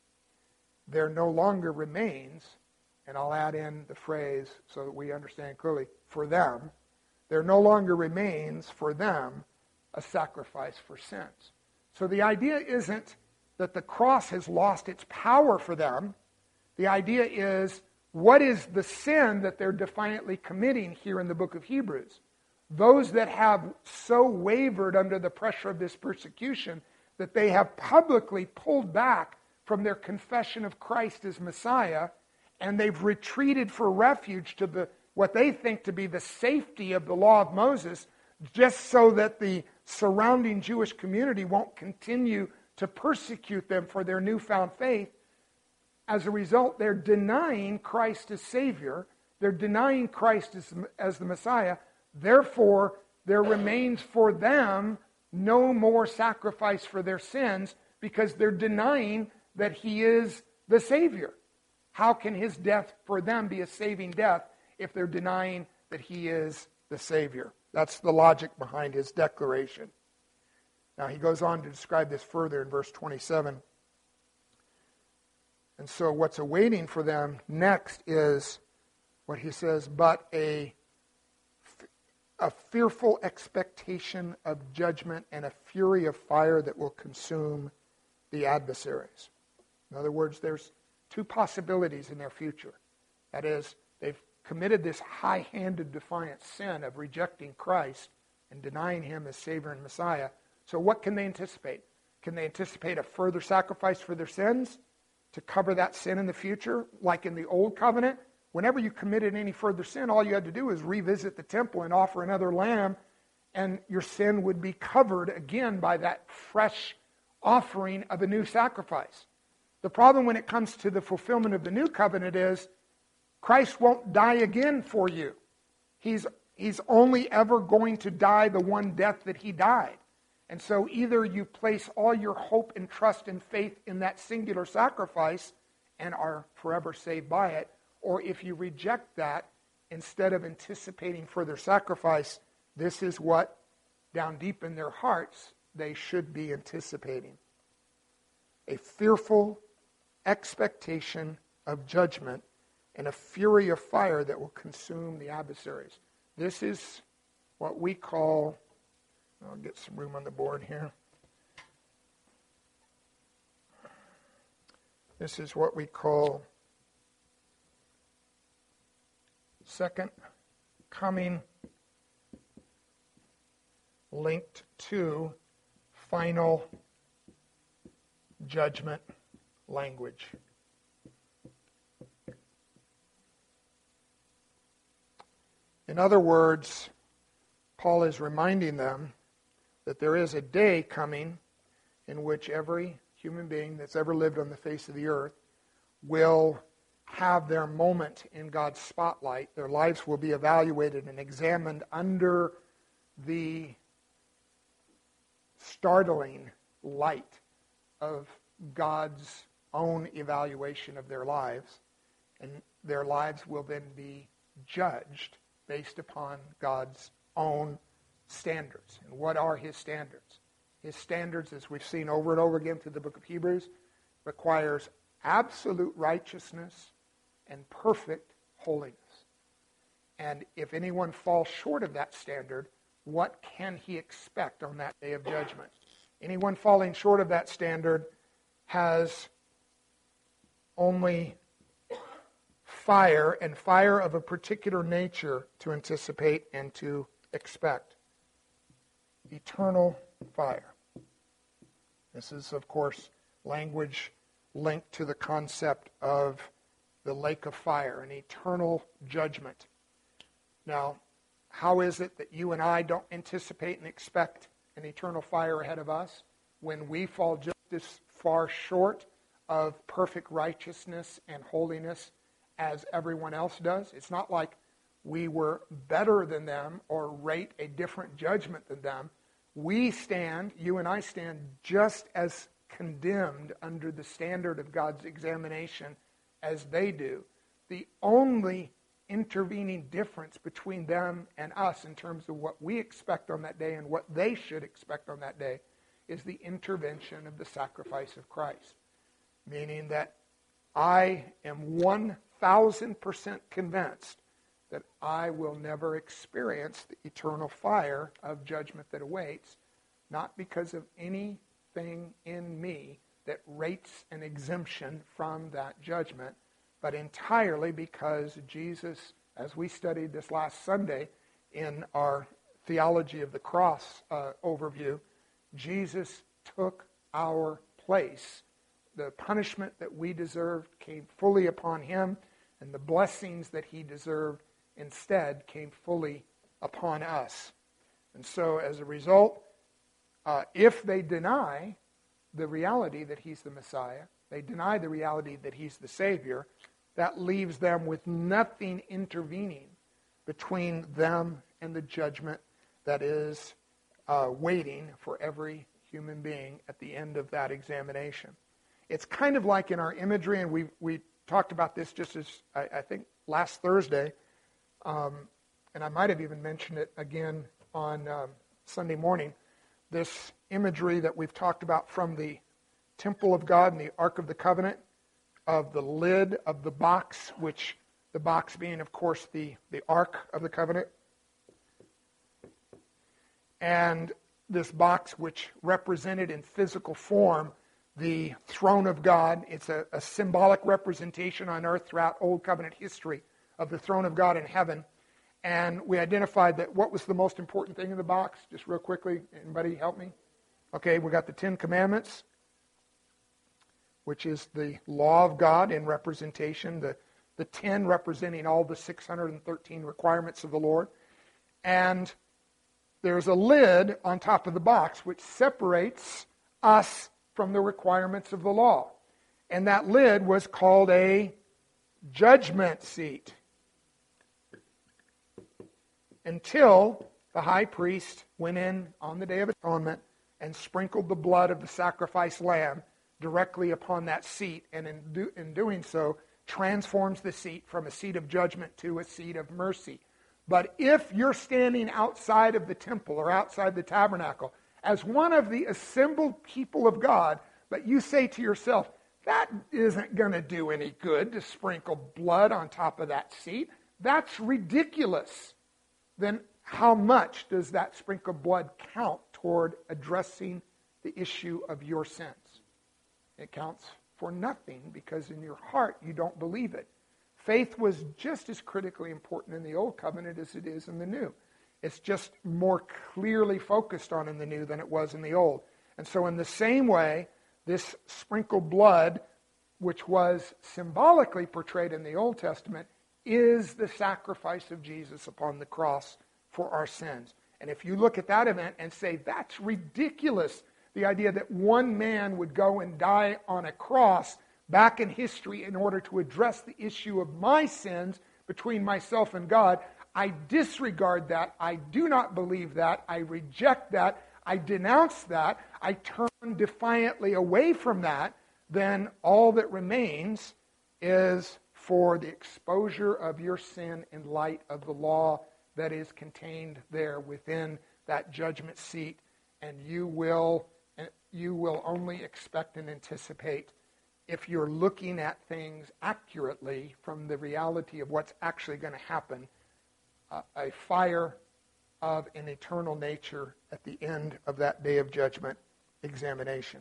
there no longer remains, and I'll add in the phrase so that we understand clearly, for them, there no longer remains for them a sacrifice for sins. So the idea isn't that the cross has lost its power for them. The idea is, what is the sin that they're defiantly committing here in the book of Hebrews? Those that have so wavered under the pressure of this persecution that they have publicly pulled back from their confession of Christ as Messiah, and they've retreated for refuge to the what they think to be the safety of the law of Moses, just so that the surrounding Jewish community won't continue to persecute them for their newfound faith. As a result, they're denying Christ as Savior. They're denying Christ as, as the Messiah. Therefore, there remains for them no more sacrifice for their sins, because they're denying that He is the Savior. How can His death for them be a saving death if they're denying that He is the Savior? That's the logic behind his declaration. Now he goes on to describe this further in verse twenty-seven. And so what's awaiting for them next is what he says, but a, a fearful expectation of judgment and a fury of fire that will consume the adversaries. In other words, there's two possibilities in their future. That is, they've committed this high-handed defiant sin of rejecting Christ and denying him as Savior and Messiah. So what can they anticipate? Can they anticipate a further sacrifice for their sins to cover that sin in the future? Like in the Old Covenant, whenever you committed any further sin, all you had to do was revisit the temple and offer another lamb, and your sin would be covered again by that fresh offering of a new sacrifice. The problem when it comes to the fulfillment of the new covenant is Christ won't die again for you. He's, he's only ever going to die the one death that he died. And so either you place all your hope and trust and faith in that singular sacrifice and are forever saved by it, or if you reject that, instead of anticipating further sacrifice, this is what, down deep in their hearts, they should be anticipating. A fearful expectation of judgment and a fury of fire that will consume the adversaries. This is what we call, I'll get some room on the board here. This is what we call second coming linked to final judgment language. In other words, Paul is reminding them that there is a day coming in which every human being that's ever lived on the face of the earth will have their moment in God's spotlight. Their lives will be evaluated and examined under the startling light of God's own evaluation of their lives. And their lives will then be judged based upon God's own standards. And what are his standards? His standards, as we've seen over and over again through the book of Hebrews, requires absolute righteousness and perfect holiness. And if anyone falls short of that standard, what can he expect on that day of judgment? Anyone falling short of that standard has only fire, and fire of a particular nature, to anticipate and to expect. Eternal fire. This is, of course, language linked to the concept of the lake of fire, an eternal judgment. Now, how is it that you and I don't anticipate and expect an eternal fire ahead of us when we fall just as far short of perfect righteousness and holiness as everyone else does? It's not like we were better than them or rate a different judgment than them. We stand, you and I stand, just as condemned under the standard of God's examination as they do. The only intervening difference between them and us in terms of what we expect on that day and what they should expect on that day is the intervention of the sacrifice of Christ. Meaning that I am one thousand percent convinced that I will never experience the eternal fire of judgment that awaits, not because of anything in me that rates an exemption from that judgment, but entirely because Jesus, as we studied this last Sunday in our Theology of the Cross uh, overview, Jesus took our place. The punishment that we deserved came fully upon him, and the blessings that he deserved instead came fully upon us. And so as a result, uh, if they deny the reality that he's the Messiah, they deny the reality that he's the Savior, that leaves them with nothing intervening between them and the judgment that is uh, waiting for every human being at the end of that examination. It's kind of like in our imagery, and we we talked about this just as, I, I think, last Thursday, um, and I might have even mentioned it again on um, Sunday morning, this imagery that we've talked about from the temple of God and the Ark of the Covenant, of the lid of the box, which the box being, of course, the, the Ark of the Covenant. And this box, which represented in physical form the throne of God. It's a, a symbolic representation on earth throughout Old Covenant history of the throne of God in heaven. And we identified that what was the most important thing in the box? Just real quickly, anybody help me? Okay, we got the Ten Commandments, which is the law of God in representation, the, the ten representing all the six hundred thirteen requirements of the Lord. And there's a lid on top of the box which separates us from the requirements of the law. And that lid was called a judgment seat. Until the high priest went in on the Day of Atonement and sprinkled the blood of the sacrificed lamb directly upon that seat, and in, do, in doing so, transforms the seat from a seat of judgment to a seat of mercy. But if you're standing outside of the temple or outside the tabernacle as one of the assembled people of God, but you say to yourself, that isn't going to do any good to sprinkle blood on top of that seat, that's ridiculous. Then how much does that sprinkled blood count toward addressing the issue of your sins? It counts for nothing because in your heart you don't believe it. Faith was just as critically important in the Old Covenant as it is in the New. It's just more clearly focused on in the New than it was in the Old. And so in the same way, this sprinkled blood, which was symbolically portrayed in the Old Testament, is the sacrifice of Jesus upon the cross for our sins. And if you look at that event and say, that's ridiculous, the idea that one man would go and die on a cross back in history in order to address the issue of my sins between myself and God, I disregard that. I do not believe that. I reject that. I denounce that. I turn defiantly away from that. Then all that remains is for the exposure of your sin in light of the law that is contained there within that judgment seat. And you will, you will only expect and anticipate, if you're looking at things accurately from the reality of what's actually going to happen, uh, a fire of an eternal nature at the end of that day of judgment examination.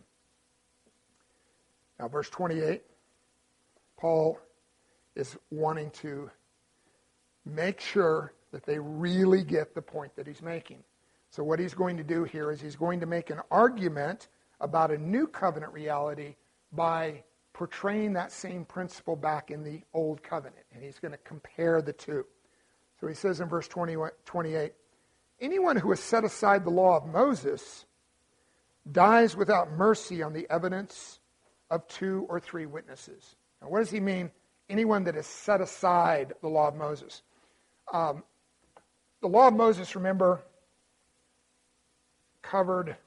Now, verse twenty-eight, Paul is wanting to make sure that they really get the point that he's making. So what he's going to do here is he's going to make an argument about a new covenant reality by portraying that same principle back in the Old Covenant. And he's going to compare the two. So he says in verse twenty, twenty-eight, anyone who has set aside the law of Moses dies without mercy on the evidence of two or three witnesses. Now, what does he mean, anyone that has set aside the law of Moses? Um, the law of Moses, remember, covered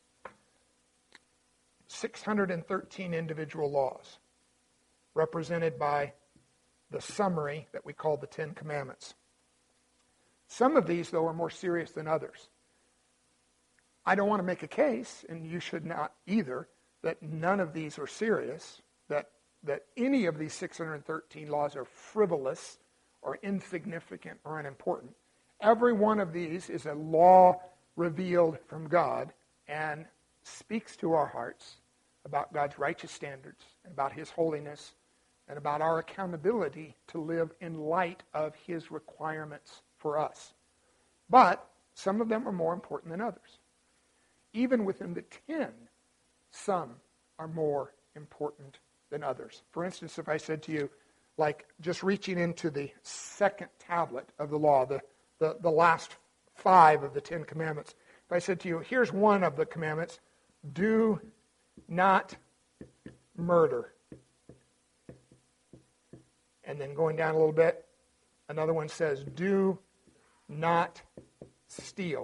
six hundred thirteen individual laws, represented by the summary that we call the Ten Commandments. Some of these, though, are more serious than others. I don't want to make a case, and you should not either, that none of these are serious, that, that any of these six hundred thirteen laws are frivolous or insignificant or unimportant. Every one of these is a law revealed from God and speaks to our hearts about God's righteous standards and about His holiness and about our accountability to live in light of His requirements for us. But some of them are more important than others. Even within the ten, some are more important than others. For instance, if I said to you, like just reaching into the second tablet of the law, the, the, the last five of the Ten Commandments, if I said to you, here's one of the commandments, do not murder. And then going down a little bit, another one says, do not steal.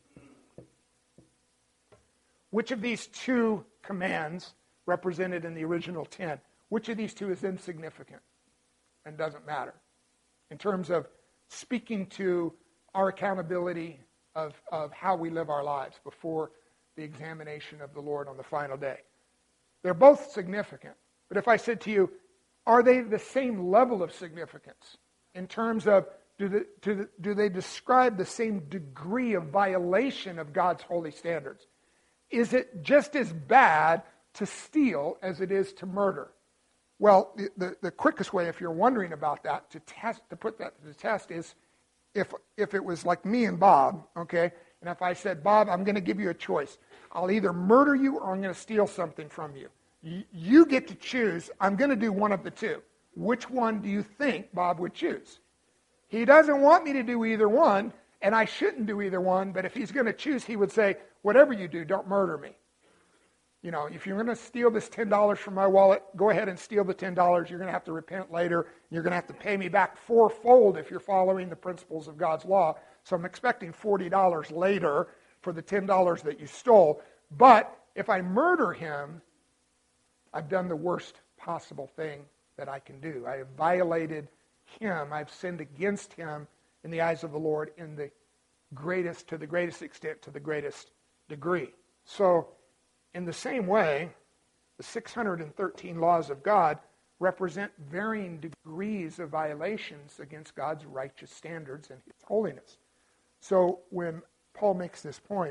Which of these two commands represented in the original ten, which of these two is insignificant and doesn't matter in terms of speaking to our accountability of, of how we live our lives before the examination of the Lord on the final day. They're both significant. But if I said to you, are they the same level of significance in terms of do, the, do, the, do they describe the same degree of violation of God's holy standards? Is it just as bad to steal as it is to murder? Well, the, the, the quickest way, if you're wondering about that, to test to put that to the test is if if it was like me and Bob, okay, and if I said, Bob, I'm going to give you a choice. I'll either murder you or I'm going to steal something from you. Y- you get to choose. I'm going to do one of the two. Which one do you think Bob would choose? He doesn't want me to do either one, and I shouldn't do either one, but if he's going to choose, he would say, whatever you do, don't murder me. You know, if you're going to steal this ten dollars from my wallet, go ahead and steal the ten dollars. You're going to have to repent later. You're going to have to pay me back fourfold if you're following the principles of God's law. So I'm expecting forty dollars later for the ten dollars that you stole. But if I murder him, I've done the worst possible thing that I can do. I have violated him. I've sinned against him in the eyes of the Lord in the greatest, to the greatest extent, to the greatest degree. So, in the same way, the six hundred thirteen laws of God represent varying degrees of violations against God's righteous standards and his holiness. So when Paul makes this point,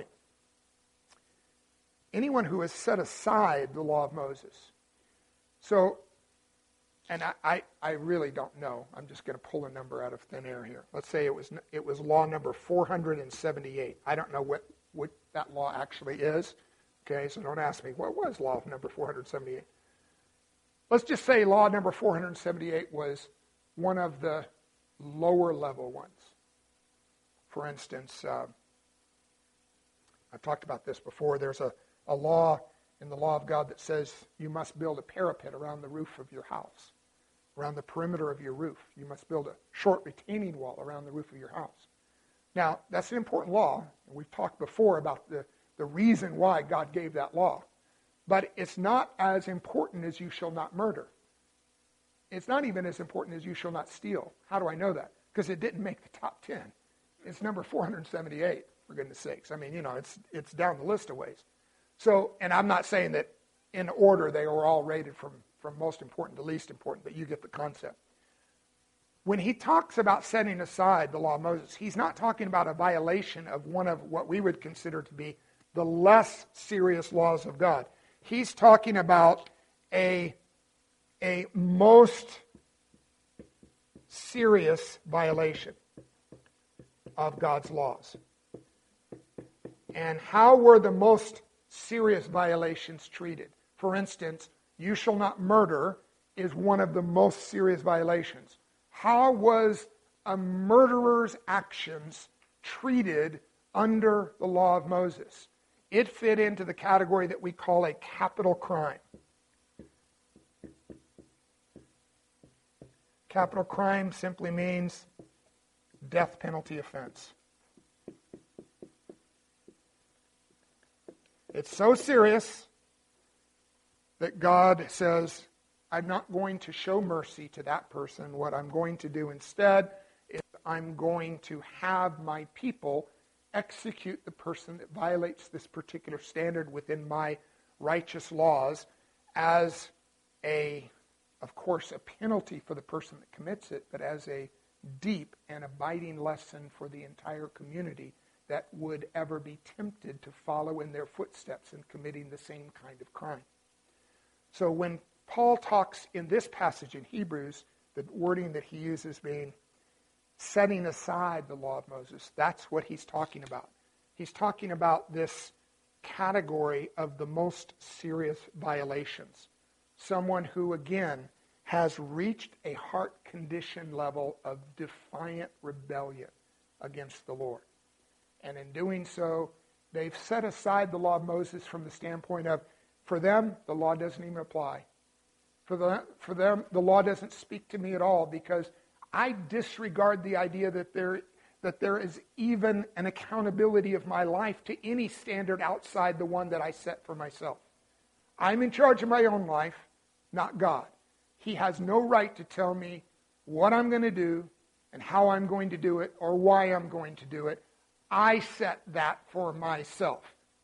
anyone who has set aside the law of Moses, so, and I, I, I really don't know, I'm just going to pull a number out of thin air here. Let's say it was it was law number four hundred seventy-eight. I don't know what, what that law actually is. Okay, so don't ask me, what was law number four hundred seventy-eight? Let's just say law number four hundred seventy-eight was one of the lower level ones. For instance, uh, I've talked about this before. There's a, a law in the law of God that says you must build a parapet around the roof of your house, around the perimeter of your roof. You must build a short retaining wall around the roof of your house. Now, that's an important law. We've talked before about the the reason why God gave that law. But it's not as important as you shall not murder. It's not even as important as you shall not steal. How do I know that? Because it didn't make the top ten. It's number four hundred seventy-eight, for goodness sakes. I mean, you know, it's it's down the list of ways. So, and I'm not saying that in order they were all rated from, from most important to least important, but you get the concept. When he talks about setting aside the law of Moses, he's not talking about a violation of one of what we would consider to be the less serious laws of God. He's talking about a, a most serious violation of God's laws. And how were the most serious violations treated? For instance, you shall not murder is one of the most serious violations. How was a murderer's actions treated under the law of Moses? It fit into the category that we call a capital crime. Capital crime simply means death penalty offense. It's so serious that God says, I'm not going to show mercy to that person. What I'm going to do instead is I'm going to have my people execute the person that violates this particular standard within my righteous laws as a, of course, a penalty for the person that commits it, but as a deep and abiding lesson for the entire community that would ever be tempted to follow in their footsteps in committing the same kind of crime. So when Paul talks in this passage in Hebrews, the wording that he uses being setting aside the law of Moses, that's what he's talking about. He's talking about this category of the most serious violations. Someone who, again, has reached a heart condition level of defiant rebellion against the Lord. And in doing so, they've set aside the law of Moses from the standpoint of, for them, the law doesn't even apply. For, the, for them, the law doesn't speak to me at all because I disregard the idea that there, that there is even an accountability of my life to any standard outside the one that I set for myself. I'm in charge of my own life, not God. He has no right to tell me what I'm going to do and how I'm going to do it or why I'm going to do it. I set that for myself.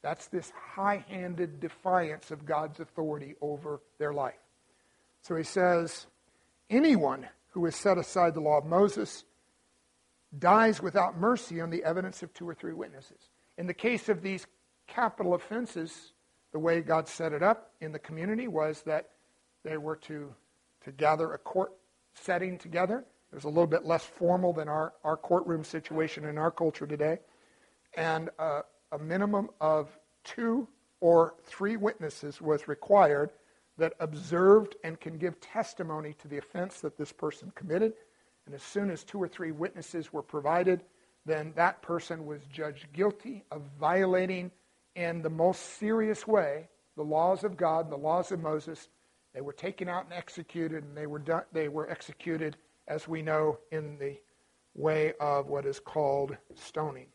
That's this high-handed defiance of God's authority over their life. So he says, anyone who has set aside the law of Moses dies without mercy on the evidence of two or three witnesses. In the case of these capital offenses, the way God set it up in the community was that they were to, to gather a court setting together. It was a little bit less formal than our, our courtroom situation in our culture today. And uh, a minimum of two or three witnesses was required that observed and can give testimony to the offense that this person committed. And as soon as two or three witnesses were provided, then that person was judged guilty of violating in the most serious way the laws of God, the laws of Moses. They were taken out and executed, and they were done, they were executed, as we know, in the way of what is called stoning.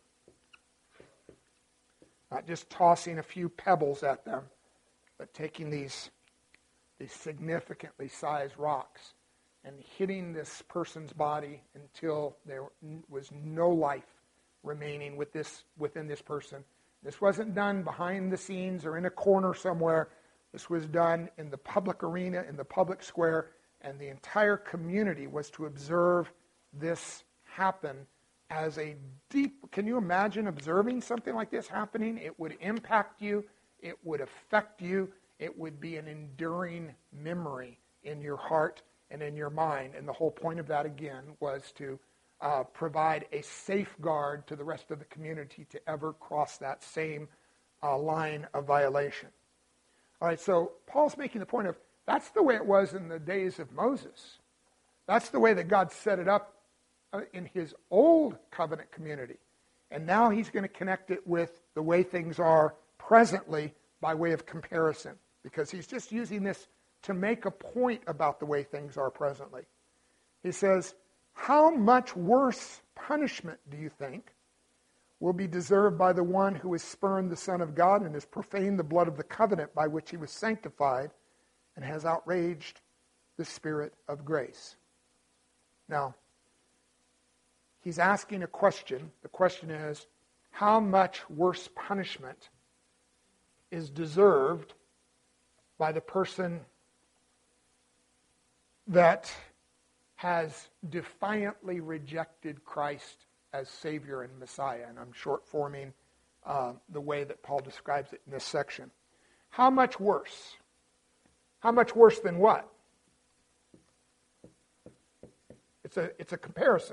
Not just tossing a few pebbles at them, but taking these, these significantly sized rocks and hitting this person's body until there was no life remaining with this, within this person. This wasn't done behind the scenes or in a corner somewhere. This was done in the public arena, in the public square, and the entire community was to observe this happen as a deep... Can you imagine observing something like this happening? It would impact you. It would affect you. It would be an enduring memory in your heart and in your mind. And the whole point of that, again, was to uh, provide a safeguard to the rest of the community to ever cross that same uh, line of violation. All right, so Paul's making the point of that's the way it was in the days of Moses. That's the way that God set it up uh, in his old covenant community. And now he's going to connect it with the way things are presently by way of comparison, because he's just using this to make a point about the way things are presently. He says, how much worse punishment do you think will be deserved by the one who has spurned the Son of God and has profaned the blood of the covenant by which he was sanctified and has outraged the Spirit of grace? Now, he's asking a question. The question is, how much worse punishment is deserved by the person that has defiantly rejected Christ as Savior and Messiah? And I'm short-forming uh, the way that Paul describes it in this section. How much worse? How much worse than what? It's a, it's a comparison.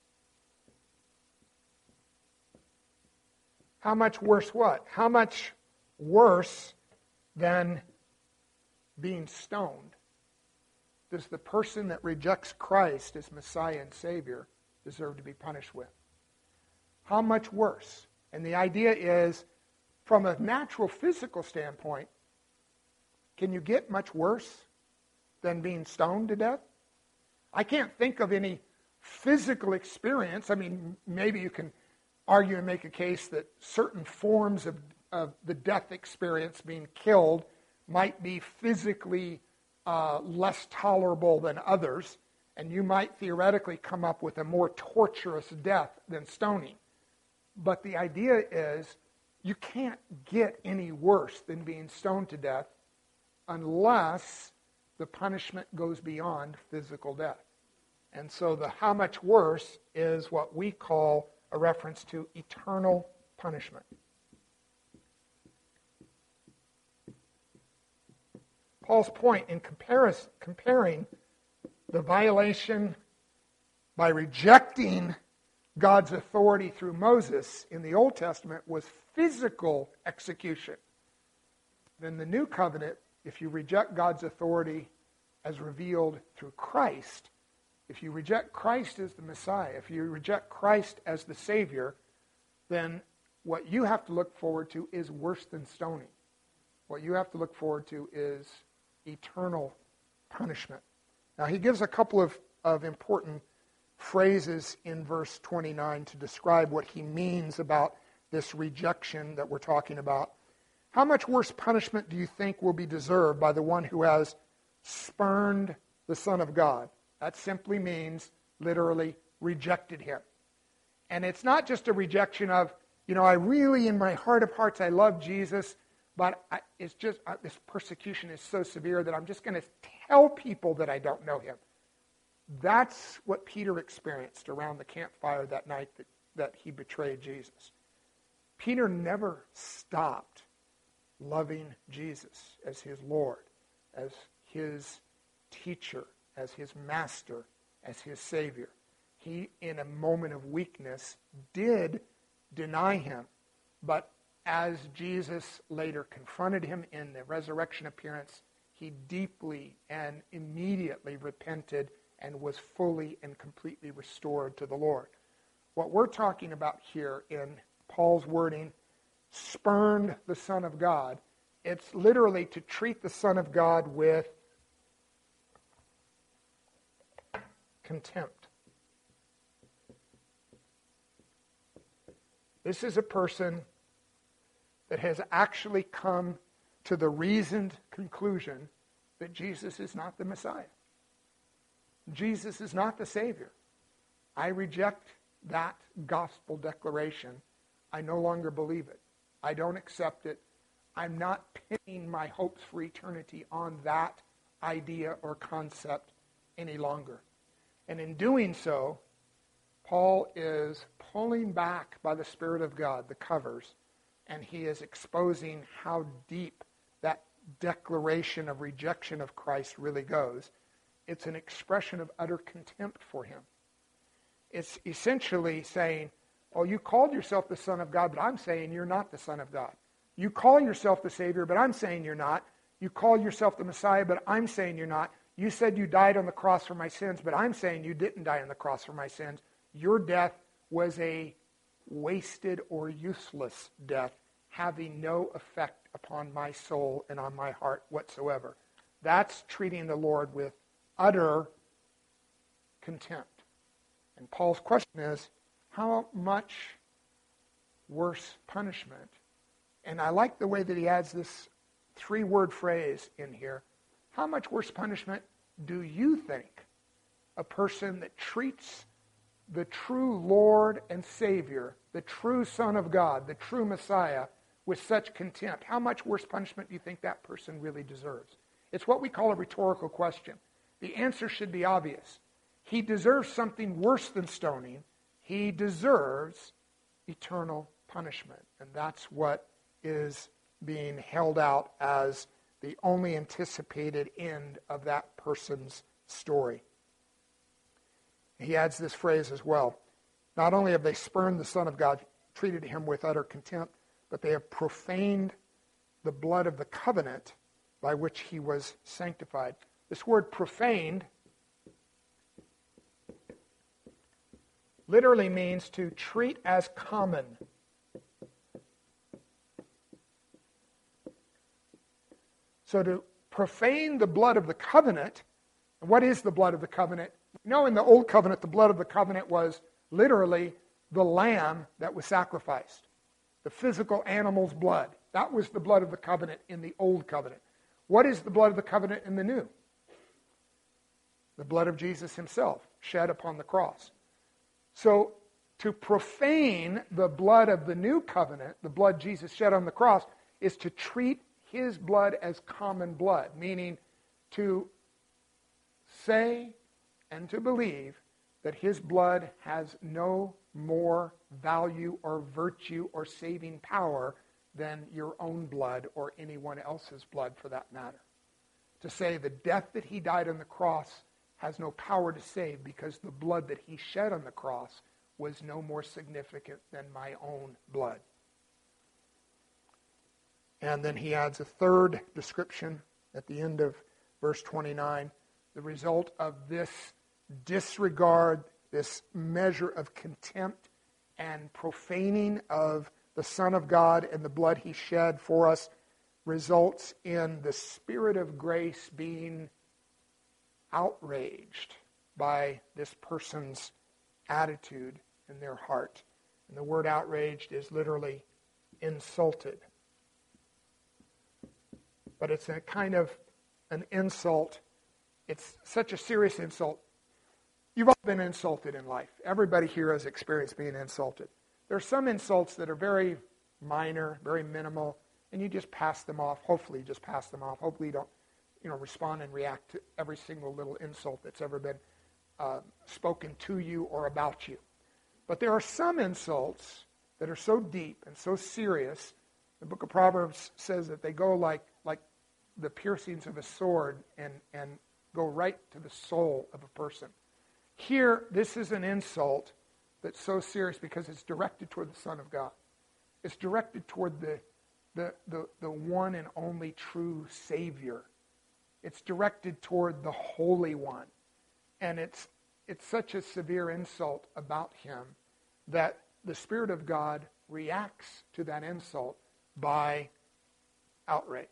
How much worse what? How much worse than being stoned does the person that rejects Christ as Messiah and Savior deserve to be punished with? How much worse? And the idea is, from a natural physical standpoint, can you get much worse than being stoned to death? I can't think of any physical experience. I mean, maybe you can argue and make a case that certain forms of, of the death experience, being killed, might be physically uh, less tolerable than others, and you might theoretically come up with a more torturous death than stoning. But the idea is, you can't get any worse than being stoned to death unless the punishment goes beyond physical death. And so the how much worse is what we call a reference to eternal punishment. Paul's point in comparis- comparing the violation by rejecting God's authority through Moses in the Old Testament was physical execution. Then the New Covenant, if you reject God's authority as revealed through Christ, if you reject Christ as the Messiah, if you reject Christ as the Savior, then what you have to look forward to is worse than stoning. What you have to look forward to is eternal punishment. Now, he gives a couple of, of important phrases in verse twenty-nine to describe what he means about this rejection that we're talking about. How much worse punishment do you think will be deserved by the one who has spurned the Son of God? That simply means, literally, rejected him. And it's not just a rejection of You know, I really, in my heart of hearts, I love Jesus, but I, it's just, uh, this persecution is so severe that I'm just going to tell people that I don't know him. That's what Peter experienced around the campfire that night that, that he betrayed Jesus. Peter never stopped loving Jesus as his Lord, as his teacher, as his master, as his Savior. He, in a moment of weakness, did deny him, but as Jesus later confronted him in the resurrection appearance, he deeply and immediately repented and was fully and completely restored to the Lord. What we're talking about here in Paul's wording, spurned the Son of God, it's literally to treat the Son of God with contempt. This is a person that has actually come to the reasoned conclusion that Jesus is not the Messiah. Jesus is not the Savior. I reject that gospel declaration. I no longer believe it. I don't accept it. I'm not pinning my hopes for eternity on that idea or concept any longer. And in doing so, Paul is pulling back by the Spirit of God the covers, and he is exposing how deep that declaration of rejection of Christ really goes. It's an expression of utter contempt for him. It's essentially saying, oh, you called yourself the Son of God, but I'm saying you're not the Son of God. You call yourself the Savior, but I'm saying you're not. You call yourself the Messiah, but I'm saying you're not. You said you died on the cross for my sins, but I'm saying you didn't die on the cross for my sins. Your death was a wasted or useless death, having no effect upon my soul and on my heart whatsoever. That's treating the Lord with utter contempt. And Paul's question is, how much worse punishment? And I like the way that he adds this three-word phrase in here. How much worse punishment do you think a person that treats the true Lord and Savior, the true Son of God, the true Messiah, with such contempt? How much worse punishment do you think that person really deserves? It's what we call a rhetorical question. The answer should be obvious. He deserves something worse than stoning. He deserves eternal punishment. And that's what is being held out as the only anticipated end of that person's story. He adds this phrase as well. Not only have they spurned the Son of God, treated him with utter contempt, but they have profaned the blood of the covenant by which he was sanctified. This word profaned literally means to treat as common. So to profane the blood of the covenant, and what is the blood of the covenant? We know in the Old Covenant, the blood of the covenant was literally the lamb that was sacrificed. The physical animal's blood. That was the blood of the covenant in the Old Covenant. What is the blood of the covenant in the New? The blood of Jesus himself, shed upon the cross. So to profane the blood of the New Covenant, the blood Jesus shed on the cross, is to treat his blood as common blood, meaning to say and to believe that his blood has no more value or virtue or saving power than your own blood or anyone else's blood for that matter. To say the death that he died on the cross has no power to save because the blood that he shed on the cross was no more significant than my own blood. And then he adds a third description at the end of verse twenty-nine. The result of this disregard, this measure of contempt and profaning of the Son of God and the blood he shed for us results in the Spirit of grace being outraged by this person's attitude in their heart. And the word outraged is literally insulted. But it's a kind of an insult. It's such a serious insult. You've all been insulted in life. Everybody here has experienced being insulted. There are some insults that are very minor, very minimal, and you just pass them off. Hopefully you just pass them off. Hopefully you don't, you know, respond and react to every single little insult that's ever been uh, spoken to you or about you. But there are some insults that are so deep and so serious. The book of Proverbs says that they go like like the piercings of a sword and, and go right to the soul of a person. Here, this is an insult that's so serious because it's directed toward the Son of God. It's directed toward the, the, the, the one and only true Savior. It's directed toward the Holy One. And it's it's such a severe insult about him that the Spirit of God reacts to that insult by outrage.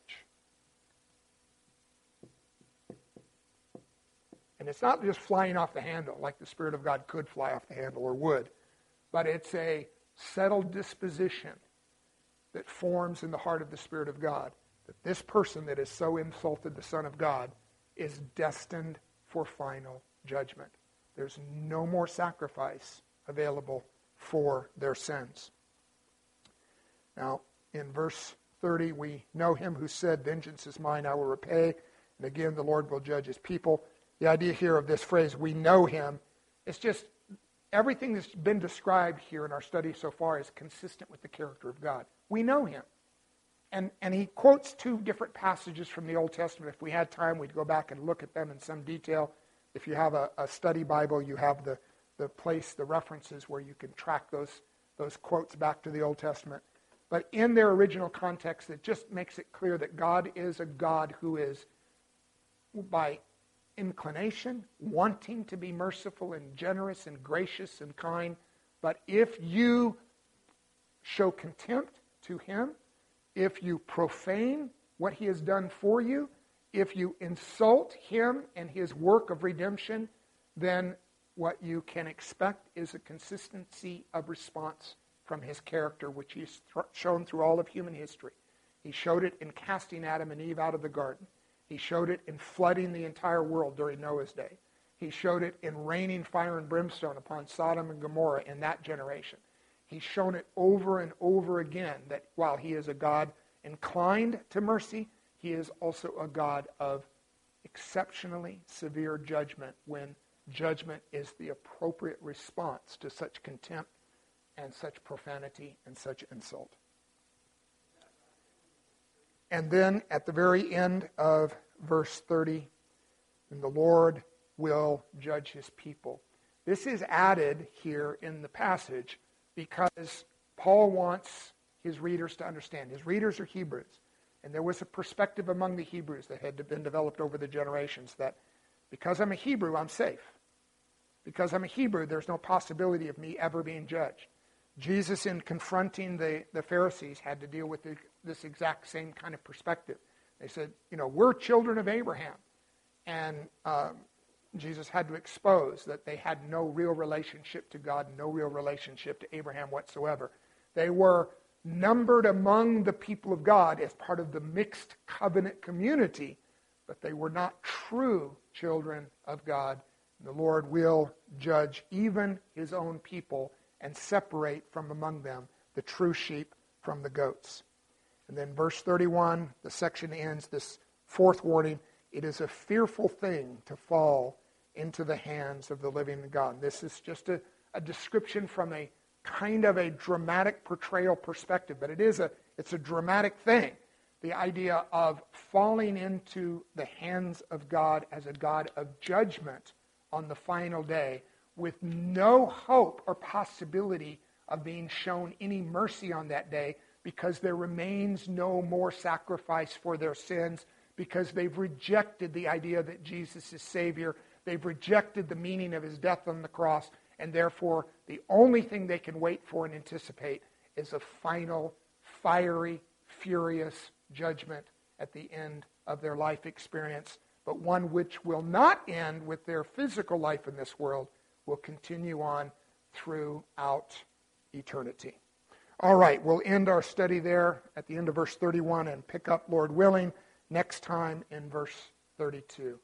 And it's not just flying off the handle, like the Spirit of God could fly off the handle or would, but it's a settled disposition that forms in the heart of the Spirit of God, that this person that has so insulted the Son of God is destined for final judgment. There's no more sacrifice available for their sins. Now, in verse thirty, we know him who said, "Vengeance is mine, I will repay." And again, the Lord will judge his people. The idea here of this phrase, "we know him," it's just everything that's been described here in our study so far is consistent with the character of God. We know him. And, and he quotes two different passages from the Old Testament. If we had time, we'd go back and look at them in some detail. If you have a, a study Bible, you have the, the place, the references where you can track those, those quotes back to the Old Testament. But in their original context, it just makes it clear that God is a God who is, by inclination, wanting to be merciful and generous and gracious and kind. But if you show contempt to him, if you profane what he has done for you, if you insult him and his work of redemption, then what you can expect is a consistency of response from his character, which he's th- shown through all of human history. He showed it in casting Adam and Eve out of the garden. He showed it in flooding the entire world during Noah's day. He showed it in raining fire and brimstone upon Sodom and Gomorrah in that generation. He's shown it over and over again that while he is a God inclined to mercy, he is also a God of exceptionally severe judgment when judgment is the appropriate response to such contempt and such profanity and such insult. And then at the very end of verse thirty, and the Lord will judge his people. This is added here in the passage because Paul wants his readers to understand. His readers are Hebrews. And there was a perspective among the Hebrews that had been developed over the generations that because I'm a Hebrew, I'm safe. Because I'm a Hebrew, there's no possibility of me ever being judged. Jesus, in confronting the, the Pharisees, had to deal with the, this exact same kind of perspective. They said, you know, we're children of Abraham. And um, Jesus had to expose that they had no real relationship to God, no real relationship to Abraham whatsoever. They were numbered among the people of God as part of the mixed covenant community, but they were not true children of God. The Lord will judge even his own people and separate from among them the true sheep from the goats. And then verse thirty-one, the section ends, this fourth warning, it is a fearful thing to fall into the hands of the living God. This is just a, a description from a kind of a dramatic portrayal perspective, but it is a it's a dramatic thing. The idea of falling into the hands of God as a God of judgment on the final day with no hope or possibility of being shown any mercy on that day because there remains no more sacrifice for their sins because they've rejected the idea that Jesus is Savior. They've rejected the meaning of his death on the cross. And therefore, the only thing they can wait for and anticipate is a final, fiery, furious judgment at the end of their life experience, but one which will not end with their physical life in this world, will continue on throughout eternity. All right, we'll end our study there at the end of verse thirty-one and pick up, Lord willing, next time in verse thirty-two.